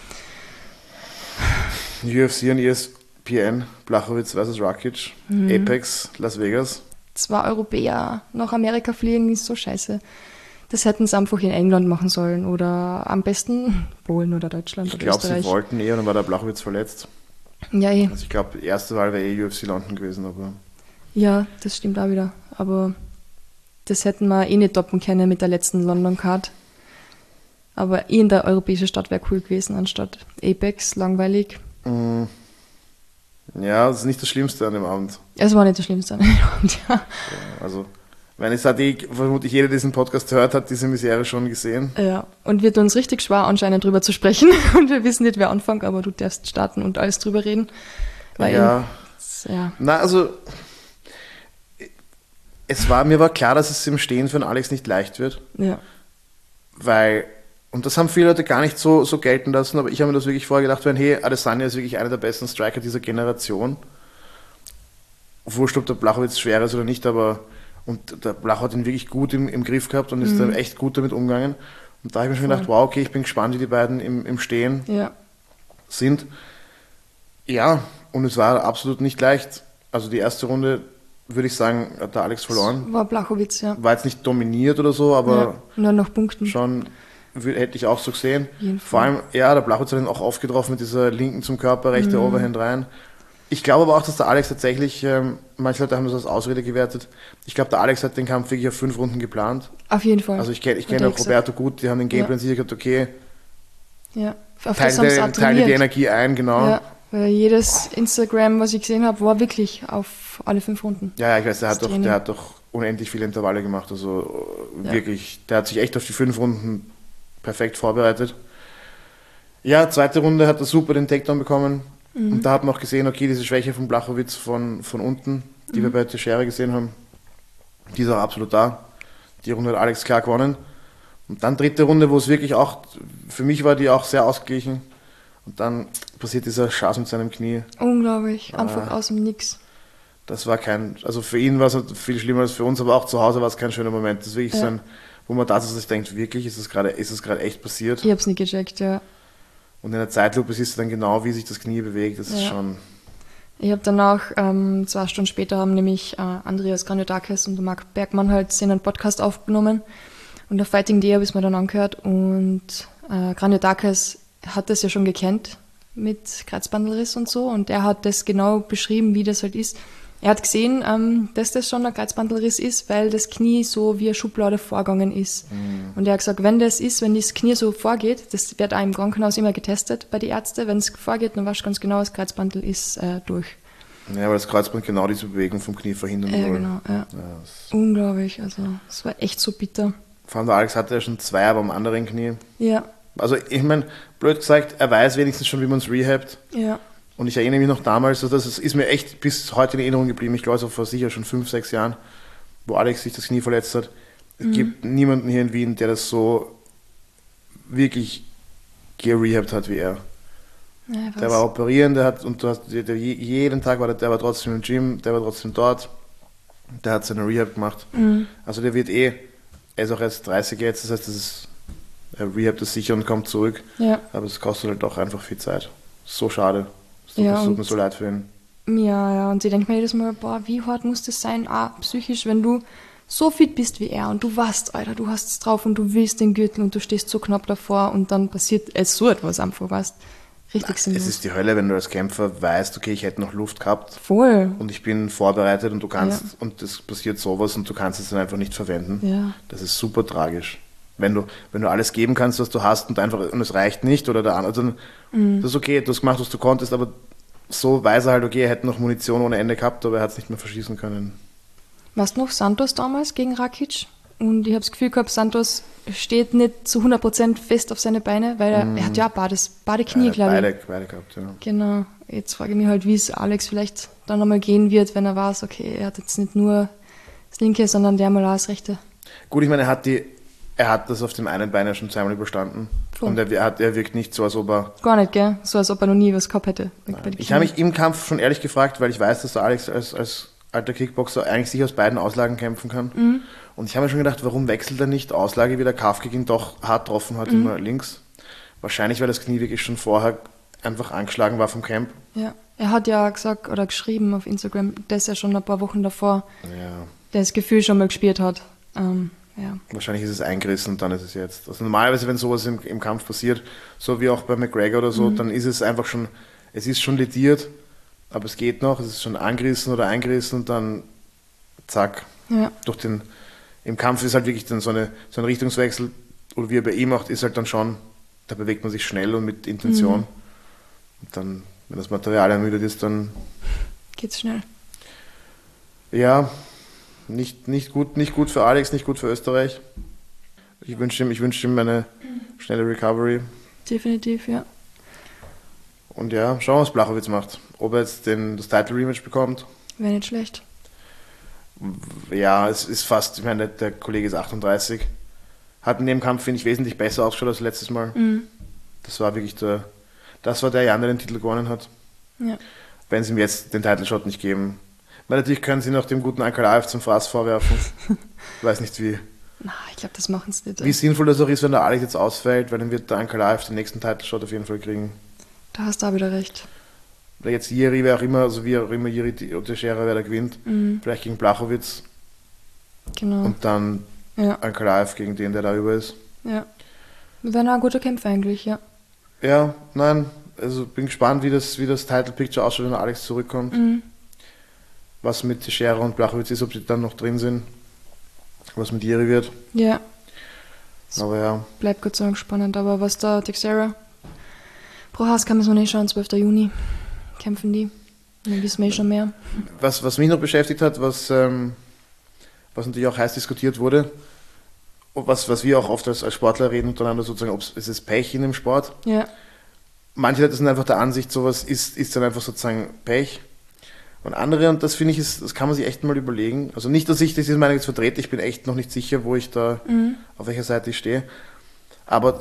UFC und ESPN, Blachowicz versus Rakic, Apex, Las Vegas. 2 Europäer nach Amerika fliegen, ist so scheiße. Das hätten sie einfach in England machen sollen oder am besten Polen oder Deutschland oder Österreich. Ich glaube, sie wollten und dann war der Blachowicz verletzt. Ja, eh. Also ich glaube, die erste Wahl wäre UFC London gewesen, aber... Ja, das stimmt auch wieder. Aber das hätten wir nicht toppen können mit der letzten London-Card. Aber in der europäischen Stadt wäre cool gewesen, anstatt Apex, langweilig. Ja, das ist nicht das Schlimmste an dem Abend. Es war nicht das Schlimmste an dem Abend, ja. Also, wenn ich sage, vermutlich jeder, der diesen Podcast hört, hat diese Misere schon gesehen. Ja, und wird uns richtig schwer anscheinend drüber zu sprechen. Und wir wissen nicht, wer anfängt, aber du darfst starten und alles drüber reden. Ja. Na, also, mir war klar, dass es im Stehen für den Alex nicht leicht wird. Ja. Weil, und das haben viele Leute gar nicht so gelten lassen, aber ich habe mir das wirklich vorher gedacht, hey, Adesanya ist wirklich einer der besten Striker dieser Generation. Wurscht, ob der Blachowicz schwer ist oder nicht, aber und der Blach hat ihn wirklich gut im Griff gehabt und ist da echt gut damit umgegangen. Und da habe ich mir schon gedacht, wow, okay, ich bin gespannt, wie die beiden im Stehen sind. Ja, und es war absolut nicht leicht. Also die erste Runde, würde ich sagen, hat der Alex verloren. War Blachowicz, ja. War jetzt nicht dominiert oder so, aber Ja, nur noch Punkten. schon hätte ich auch so gesehen. Jeden Vor Fall. allem, ja, der Blachowicz hat ihn auch aufgetroffen mit dieser linken zum Körper, rechte Overhand rein. Ich glaube aber auch, dass der Alex tatsächlich, manche Leute haben das als Ausrede gewertet, ich glaube, der Alex hat den Kampf wirklich auf 5 Runden geplant. Auf jeden Fall. Also ich kenn er auch Roberto gut, die haben den Gameplan sicher gehabt, okay, Ja, auf das haben sie auch teile die trainiert. Energie ein, genau. Ja, weil jedes Instagram, was ich gesehen habe, war wirklich auf alle 5 Runden. Ja, ich weiß, der Training. hat doch unendlich viele Intervalle gemacht, also Ja. wirklich, der hat sich echt auf die 5 Runden perfekt vorbereitet. Ja, zweite Runde hat er super den Takedown bekommen und da hat man auch gesehen, okay, diese Schwäche von Blachowicz von unten, die wir bei Teixeira gesehen haben, die ist auch absolut da. Die Runde hat Alex klar gewonnen. Und dann dritte Runde, wo es wirklich auch, für mich war die auch sehr ausgeglichen. Und dann passiert dieser Schaß mit seinem Knie. Unglaublich, einfach aus dem Nix. Das war also für ihn war es viel schlimmer als für uns, aber auch zu Hause war es kein schöner Moment. Das ist wirklich so ein, wo man da sich denkt, wirklich, ist es gerade echt passiert? Ich hab's nicht gecheckt, ja. Und in der Zeitlupe siehst du dann genau, wie sich das Knie bewegt. Das ist schon... Ich habe danach, 2 Stunden später, haben nämlich Andreas Graniotakis und Marc Bergmann halt einen Podcast aufgenommen. Und auf Fighting Day habe ich es mir dann angehört. Und Graniotakis hat das ja schon gekannt mit Kreuzbandelriss und so. Und er hat das genau beschrieben, wie das halt ist. Er hat gesehen, dass das schon ein Kreuzbandelriss ist, weil das Knie so wie eine Schublade vorgegangen ist. Und er hat gesagt, wenn das Knie so vorgeht, das wird auch im Krankenhaus immer getestet bei den Ärzten, wenn es vorgeht, dann weißt du ganz genau, das Kreuzbandel ist durch. Ja, weil das Kreuzband genau diese Bewegung vom Knie verhindern soll. Genau, ja. Unglaublich, also es war echt so bitter. Vor allem der Alex hatte ja schon 2, aber am anderen Knie. Ja, Also ich meine, blöd gesagt, er weiß wenigstens schon, wie man es rehabt. ja. Und ich erinnere mich noch damals, also das ist mir echt bis heute in Erinnerung geblieben, ich glaube so vor sicher schon 5, 6 Jahren, wo Alex sich das Knie verletzt hat. Es gibt niemanden hier in Wien, der das so wirklich gerehabt hat wie er. Ja, Der war operieren, jeden Tag der war trotzdem im Gym, der war trotzdem dort, der hat seine Rehab gemacht. Also der wird er ist auch erst 30 jetzt, das heißt, er rehabt das sicher und kommt zurück. Ja. Aber es kostet halt auch einfach viel Zeit. So schade. Es tut mir so leid für ihn. Ja, und ich denke mir jedes Mal, boah, wie hart muss das sein, psychisch, wenn du so fit bist wie er und du weißt, Alter, du hast es drauf und du willst den Gürtel und du stehst so knapp davor und dann passiert es so etwas einfach, weißt richtig sinnlos. Es ist die Hölle, wenn du als Kämpfer weißt, okay, ich hätte noch Luft gehabt. Voll. Und ich bin vorbereitet und du kannst, und es passiert sowas und du kannst es dann einfach nicht verwenden. Ja. Das ist super tragisch. Wenn du alles geben kannst, was du hast und es reicht nicht oder der andere, dann das ist okay, du hast gemacht, was du konntest, aber so weiß er halt, okay, er hätte noch Munition ohne Ende gehabt, aber er hat es nicht mehr verschießen können. Weißt du noch, Santos damals gegen Rakic? Und ich habe das Gefühl gehabt, Santos steht nicht zu 100% fest auf seine Beine, weil er hat ja beide Knie, glaube ich. Beide gehabt, ja. Genau. Jetzt frage ich mich halt, wie es Alex vielleicht dann nochmal gehen wird, wenn er weiß, okay, er hat jetzt nicht nur das linke, sondern der mal auch das rechte. Gut, ich meine, er hat das auf dem einen Bein ja schon zweimal überstanden. Voll. Und er wirkt nicht so, als ob er... Gar nicht, gell? So, als ob er noch nie was gehabt hätte. Ich habe mich im Kampf schon ehrlich gefragt, weil ich weiß, dass der Alex als alter Kickboxer eigentlich sich aus beiden Auslagen kämpfen kann. Und ich habe mir schon gedacht, warum wechselt er nicht Auslage, wie der Kafkick ihn doch hart getroffen hat, immer links. Wahrscheinlich, weil das Knie wirklich schon vorher einfach angeschlagen war vom Camp. Ja, er hat ja gesagt oder geschrieben auf Instagram, dass er schon ein paar Wochen davor das Gefühl schon mal gespürt hat. Ja. Wahrscheinlich ist es eingerissen und dann ist es jetzt. Also normalerweise, wenn sowas im Kampf passiert, so wie auch bei McGregor oder so, dann ist es einfach schon, es ist schon lediert, aber es geht noch, es ist schon angerissen oder eingerissen und dann zack. Ja. Im Kampf ist halt wirklich dann so ein Richtungswechsel, oder wie er bei ihm macht, ist halt dann schon, da bewegt man sich schnell und mit Intention. Und dann, wenn das Material ermüdet ist, dann Geht's schnell. ja, nicht gut für Alex, nicht gut für Österreich. Ich wünsche ihm eine schnelle Recovery. Definitiv, ja. Und ja, schauen wir, was Blachowicz macht. Ob er jetzt das Title Rematch bekommt. Wäre nicht schlecht. Ja, es ist fast, ich meine, der Kollege ist 38. Hat in dem Kampf, finde ich, wesentlich besser ausgeschaut als letztes Mal. Das war wirklich der Jan, der den Titel gewonnen hat. Ja. Wenn sie ihm jetzt den Title Shot nicht geben. Weil natürlich können sie noch dem guten Ankalaev zum Fraß vorwerfen. Ich weiß nicht wie. Na, ich glaube, das machen sie nicht. Wie sinnvoll das auch ist, wenn der Alex jetzt ausfällt, weil dann wird der Ankalaev den nächsten Title Shot auf jeden Fall kriegen. Da hast du auch wieder recht. oder jetzt Jiri, wer auch immer, also wie auch immer Jiri Teixeira, wer da gewinnt, vielleicht gegen Blachowicz Genau. und dann Ankalaev gegen den, der da über ist. Ja. Wäre ein guter Kämpfer eigentlich, ja. Ja, nein, also bin gespannt, wie das Title Picture ausschaut, wenn Alex zurückkommt. Was mit Teixeira und Blachowicz ist, ob die dann noch drin sind. Was mit Jiri wird. Ja. Aber ja. Bleibt Gott sei Dank spannend. Aber was da Teixeira, Prochaska müssen wir nicht schauen, 12. Juni kämpfen die. Dann wissen wir schon mehr. Was mich noch beschäftigt hat, was natürlich auch heiß diskutiert wurde, und was wir auch oft als Sportler reden untereinander, sozusagen, ist es Pech in dem Sport. Ja. Manche Leute sind einfach der Ansicht, sowas ist dann einfach sozusagen Pech. Und andere, und das finde ich, das kann man sich echt mal überlegen. Also nicht, dass ich diese Meinung jetzt vertrete, ich bin echt noch nicht sicher, wo ich da, auf welcher Seite ich stehe. Aber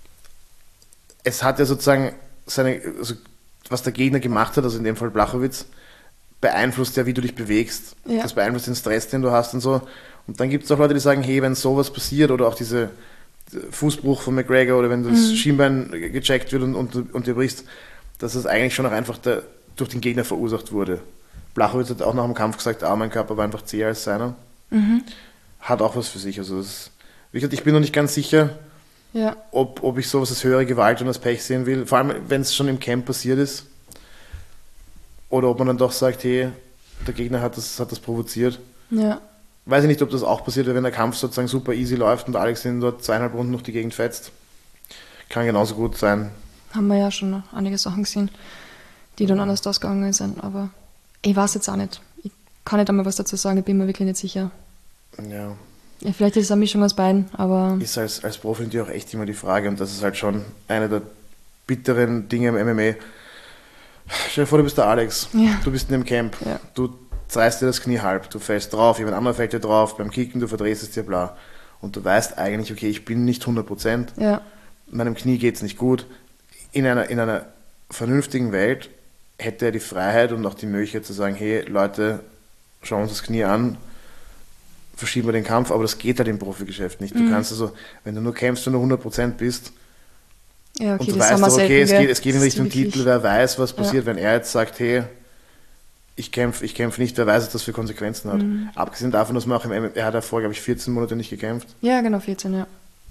es hat ja sozusagen also was der Gegner gemacht hat, also in dem Fall Blachowicz, beeinflusst ja, wie du dich bewegst. Ja. Das beeinflusst den Stress, den du hast und so. Und dann gibt es auch Leute, die sagen, hey, wenn sowas passiert oder auch dieser Fußbruch von McGregor oder wenn das Schienbein gecheckt wird und du brichst, dass das eigentlich schon auch einfach durch den Gegner verursacht wurde. Blachowicz hat auch nach dem Kampf gesagt, mein Körper war einfach zäher als seiner. Hat auch was für sich. Also wie gesagt, ich bin noch nicht ganz sicher, ob ich sowas als höhere Gewalt und als Pech sehen will. Vor allem, wenn es schon im Camp passiert ist. Oder ob man dann doch sagt, hey, der Gegner hat das provoziert. Ja. Weiß ich nicht, ob das auch passiert, wenn der Kampf sozusagen super easy läuft und Alex in dort 2,5 Runden durch die Gegend fetzt. Kann genauso gut sein. Haben wir ja schon einige Sachen gesehen, die dann anders ausgegangen sind, aber ich weiß jetzt auch nicht. Ich kann nicht einmal was dazu sagen, ich bin mir wirklich nicht sicher. Ja. Vielleicht ist es eine Mischung aus beiden, aber... Ist als Profi natürlich auch echt immer die Frage und das ist halt schon eine der bitteren Dinge im MMA. Stell dir vor, du bist der Alex, du bist in dem Camp, du zerreißt dir das Knie halb, du fällst drauf, jemand anderer fällt dir drauf, beim Kicken, du verdrehst es dir, bla. Und du weißt eigentlich, okay, ich bin nicht 100%, meinem Knie geht es nicht gut. In einer vernünftigen Welt hätte er die Freiheit und auch die Möglichkeit zu sagen, hey Leute, schauen uns das Knie an, verschieben wir den Kampf, aber das geht halt im Profigeschäft nicht. Du kannst also, wenn du nur kämpfst, wenn du 100% bist, und du weißt aber, okay, es geht in Richtung Titel, wer weiß, was passiert, wenn er jetzt sagt, hey, ich kämpfe nicht, wer weiß, was das für Konsequenzen hat. Abgesehen davon, dass man auch er hat ja vor, glaube ich, 14 Monate nicht gekämpft. Ja, genau, 14,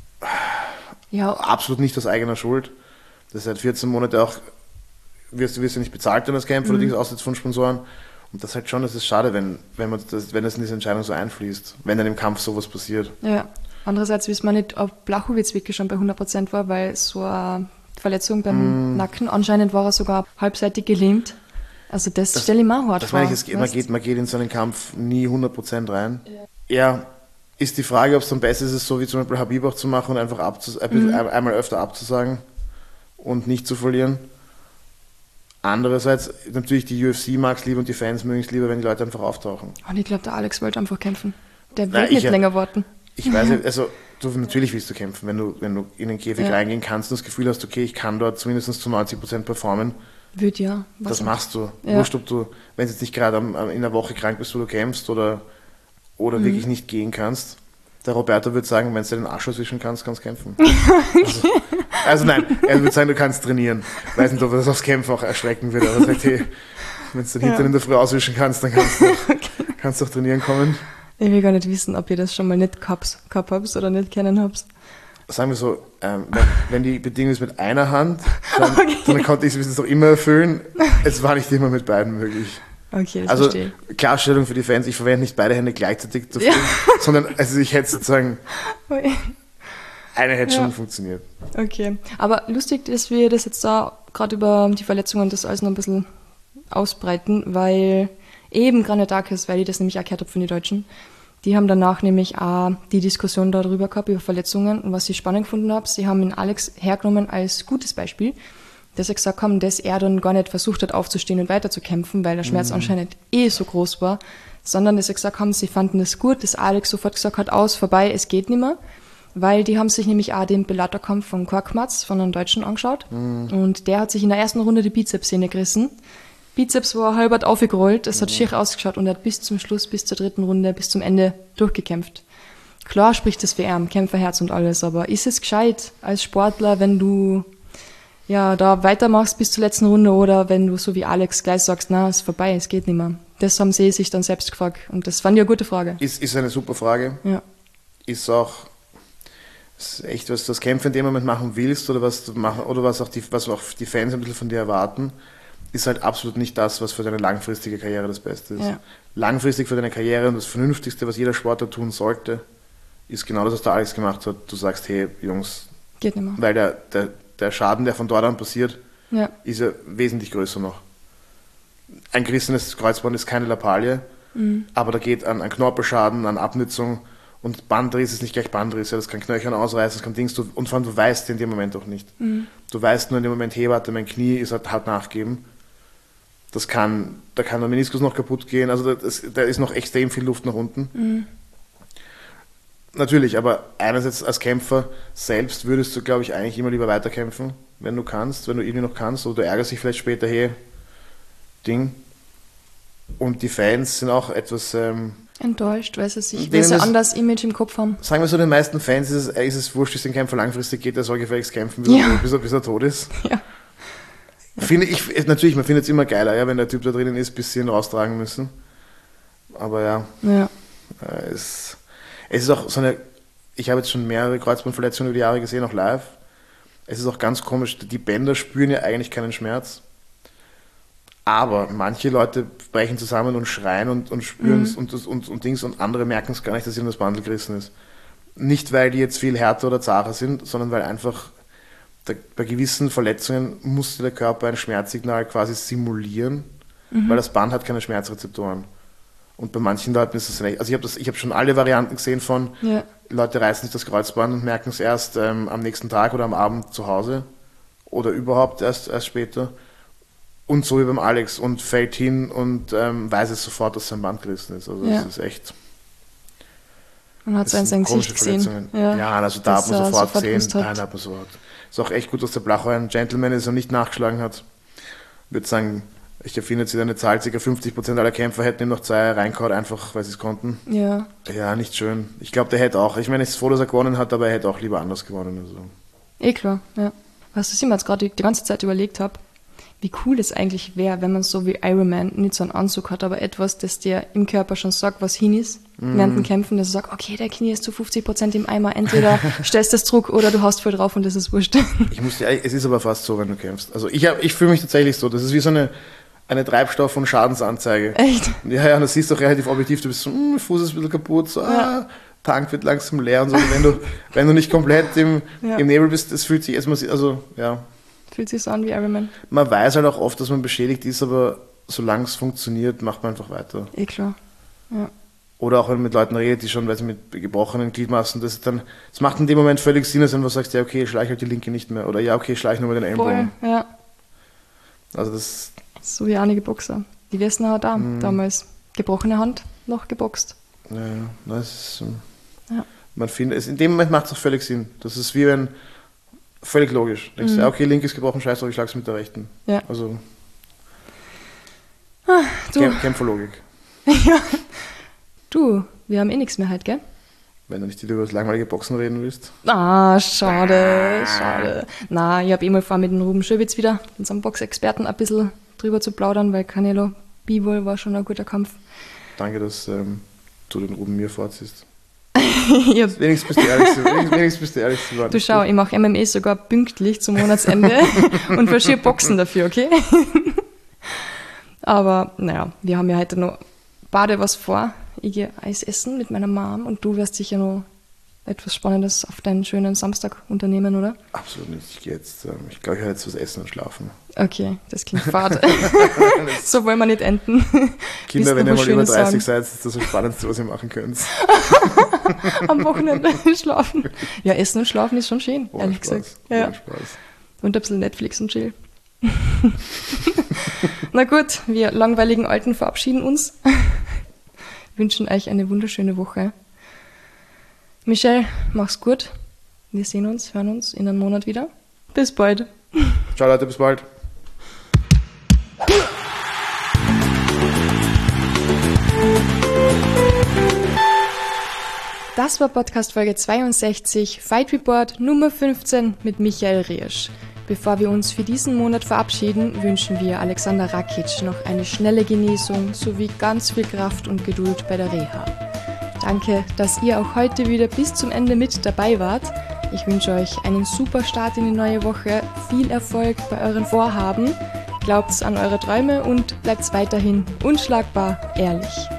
ja. Absolut nicht aus eigener Schuld. Das heißt, 14 Monate auch, wirst du nicht bezahlt dann als Kämpfer, allerdings außer von Sponsoren. Und das halt schon, das ist schade, wenn das in diese Entscheidung so einfließt, wenn dann im Kampf sowas passiert. Ja, andererseits wissen wir nicht, ob Blachowicz wirklich schon bei 100% war, weil so eine Verletzung beim Nacken, anscheinend war er sogar halbseitig gelähmt. Also das stelle ich mir auch hart vor. Das meine ich, man geht in so einen Kampf nie 100% rein. Ja, ist die Frage, ob es dann besser ist, es so wie zum Beispiel Habib auch zu machen und einfach einmal öfter abzusagen und nicht zu verlieren. Andererseits, natürlich die UFC mag es lieber und die Fans mögen es lieber, wenn die Leute einfach auftauchen. Und ich glaube, der Alex wollte einfach kämpfen. Der will nicht länger warten. Ich weiß nicht, also natürlich willst du kämpfen, wenn du in den Käfig reingehen kannst und das Gefühl hast, okay, ich kann dort zumindest zu 90% performen. Das machst du. Wurscht, ob du, wenn du jetzt nicht gerade in der Woche krank bist, wo du kämpfst oder wirklich nicht gehen kannst. Der Roberto würde sagen, wenn du den Arsch auswischen kannst, kannst du kämpfen. Also nein, er würde sagen, du kannst trainieren. Ich weiß nicht, ob er das aufs Kämpfen auch erschrecken würde, aber sagt, hey, wenn du den Hintern in der Früh auswischen kannst, dann kannst du auch trainieren kommen. Ich will gar nicht wissen, ob ihr das schon mal nicht gehabt habt oder nicht kennen habt. Sagen wir so, wenn die Bedingung ist mit einer Hand, dann konnte ich es doch immer erfüllen. Es war nicht immer mit beiden möglich. Okay, das also verstehe. Klarstellung für die Fans, ich verwende nicht beide Hände gleichzeitig zu filmen, sondern also ich hätte sozusagen, eine hätte schon funktioniert. Okay, aber lustig, dass wir das jetzt da gerade über die Verletzungen und das alles noch ein bisschen ausbreiten, weil eben Granadakis, weil ich das nämlich auch gehört habe von den Deutschen, die haben danach nämlich auch die Diskussion darüber gehabt, über Verletzungen. Und was ich spannend gefunden habe, sie haben ihn Alex hergenommen als gutes Beispiel, dass sie gesagt haben, dass er dann gar nicht versucht hat, aufzustehen und weiterzukämpfen, weil der Schmerz anscheinend so groß war, sondern dass sie gesagt haben, sie fanden es gut, dass Alex sofort gesagt hat, vorbei, es geht nicht mehr. Weil die haben sich nämlich auch den Bellator-Kampf von Korkmaz, von einem Deutschen, angeschaut. Und der hat sich in der ersten Runde die Bizepssehne gerissen. Bizeps war halbert aufgerollt, es hat schier ausgeschaut und er hat bis zum Schluss, bis zur dritten Runde, bis zum Ende durchgekämpft. Klar spricht das für ihn, Kämpferherz und alles, aber ist es gescheit als Sportler, wenn du ja, da weitermachst bis zur letzten Runde oder wenn du so wie Alex gleich sagst, na, ist vorbei, es geht nicht mehr. Das haben sie sich dann selbst gefragt und das fand ich eine gute Frage. Ist eine super Frage. Ja. Ist echt, was du das Kämpfen in dem Moment machen willst oder was auch die Fans ein bisschen von dir erwarten, ist halt absolut nicht das, was für deine langfristige Karriere das Beste ist. Ja. Langfristig für deine Karriere und das Vernünftigste, was jeder Sportler tun sollte, ist genau das, was der Alex gemacht hat. Du sagst, hey, Jungs, Geht nicht mehr. weil der Schaden, der von dort an passiert, Ja. ist ja wesentlich größer noch. Ein gerissenes Kreuzband ist keine Lappalie, aber da geht an Knorpelschaden, an Abnützung und Bandriss ist nicht gleich Bandriss, ja, das kann Knöchern ausreißen, das kann Dings, und vor allem du weißt in dem Moment auch nicht. Du weißt nur in dem Moment, hey, warte, mein Knie ist halt nachgeben. Da kann der Meniskus noch kaputt gehen, also da ist noch extrem viel Luft nach unten. Natürlich, aber einerseits als Kämpfer selbst würdest du, glaube ich, eigentlich immer lieber weiterkämpfen, wenn du irgendwie noch kannst, oder du ärgerst dich vielleicht später, hey, Ding. Und die Fans sind auch etwas Enttäuscht, weil sie ein anderes Image im Kopf haben. Sagen wir so, den meisten Fans ist es wurscht, dass ein Kämpfer langfristig geht, der soll gefälligst kämpfen, bis er tot ist. Ja. Natürlich, man findet es immer geiler, ja, wenn der Typ da drinnen ist, bis sie ihn raustragen müssen. Aber ja. Es ist auch so ich habe jetzt schon mehrere Kreuzbandverletzungen über die Jahre gesehen, auch live. Es ist auch ganz komisch, die Bänder spüren ja eigentlich keinen Schmerz. Aber manche Leute brechen zusammen und schreien und spüren es und Dings und andere merken es gar nicht, dass ihnen das Bandel gerissen ist. Nicht, weil die jetzt viel härter oder zacher sind, sondern weil einfach bei gewissen Verletzungen musste der Körper ein Schmerzsignal quasi simulieren, weil das Band hat keine Schmerzrezeptoren. Und bei manchen Leuten ist es nicht. Also ich habe schon alle Varianten gesehen von Leute reißen sich das Kreuzband und merken es erst am nächsten Tag oder am Abend zu Hause oder überhaupt erst später. Und so wie beim Alex und fällt hin und weiß es sofort, dass sein Band gerissen ist. Also es ist echt. Man hat es in seinem Gesicht gesehen. Ja, also da hat man sofort gesehen. Nein, da hat man sofort. Ist auch echt gut, dass der Blacho ein Gentleman ist und nicht nachgeschlagen hat. Ich würde sagen, ich erfinde jetzt wieder eine Zahl, ca. 50% aller Kämpfer hätten ihm noch 2 reingehauen, einfach weil sie es konnten. Ja. Ja, nicht schön. Ich glaube, der hätte auch, ich meine, es ist froh, dass er gewonnen hat, aber er hätte auch lieber anders gewonnen. Also. Klar, ja. Was ich mir jetzt gerade die ganze Zeit überlegt habe, wie cool es eigentlich wäre, wenn man so wie Iron Man nicht so einen Anzug hat, aber etwas, das dir im Körper schon sagt, was hin ist, während dem Kämpfen, dass du sagst, okay, der Knie ist zu 50% im Eimer, entweder stellst das Druck oder du haust voll drauf und das ist wurscht. Es ist aber fast so, wenn du kämpfst. Also ich fühle mich tatsächlich so, das ist wie so eine Treibstoff- und Schadensanzeige. Echt? Ja, das siehst du auch relativ objektiv, du bist so, Fuß ist ein bisschen kaputt, so, Tank wird langsam leer und so. Wenn du nicht komplett im Nebel bist, es fühlt sich erstmal, also, ja. Fühlt sich so an wie Iron Man. Man weiß halt auch oft, dass man beschädigt ist, aber solange es funktioniert, macht man einfach weiter. Klar. Ja. Oder auch wenn man mit Leuten redet, die schon, weil sie mit gebrochenen Gliedmaßen, das macht in dem Moment völlig Sinn, als wenn du sagst, ja, okay, schleich halt die linke nicht mehr. Oder ja, okay, schleich nur mit den Ellenbogen. Voll, ja. Also das... So wie einige Boxer. Die wissen auch da, damals gebrochene Hand noch geboxt. Ja, das ist... Man findet es, in dem Moment macht es auch völlig Sinn. Das ist wie wenn... Völlig logisch. Denkst du, ja, okay, link ist gebrochen, scheiß drauf, ich schlag's mit der rechten. Ja. Also... Kämpferlogik. Ja. Du, wir haben nichts mehr heute, gell? Wenn du nicht über das langweilige Boxen reden willst. Schade. Na, ich habe mal vor, mit dem Ruben Schöwitz wieder, unserem Boxexperten, ein bisschen drüber zu plaudern, weil Canelo Bivol war schon ein guter Kampf. Danke, dass du den Ruben mir vorziehst. Wenigstens bist du ehrlich zu werden. Du schau, ich mache MMA sogar pünktlich zum Monatsende und verschiebe Boxen dafür, okay? Aber naja, wir haben ja heute noch beide was vor. Ich gehe Eis essen mit meiner Mom und du wirst sicher noch etwas Spannendes auf deinen schönen Samstag unternehmen, oder? Absolut nicht. Ich glaube, ich werde jetzt was essen und schlafen. Okay, das klingt fad. So wollen wir nicht enden. Kinder, wenn ihr mal über 30 seid, ist das das Spannendste, was ihr machen könnt. Am Wochenende schlafen. Ja, essen und schlafen ist schon schön, ehrlich gesagt. Ja. Spaß. Und ein bisschen Netflix und Chill. Na gut, wir langweiligen Alten verabschieden uns. Wünschen euch eine wunderschöne Woche. Michelle, mach's gut. Wir sehen uns, hören uns in einem Monat wieder. Bis bald. Ciao Leute, bis bald. Das war Podcast Folge 62, Fight Report Nummer 15 mit Michael Riesch. Bevor wir uns für diesen Monat verabschieden, wünschen wir Alexander Rakic noch eine schnelle Genesung sowie ganz viel Kraft und Geduld bei der Reha. Danke, dass ihr auch heute wieder bis zum Ende mit dabei wart. Ich wünsche euch einen super Start in die neue Woche, viel Erfolg bei euren Vorhaben, glaubt an eure Träume und bleibt weiterhin unschlagbar ehrlich.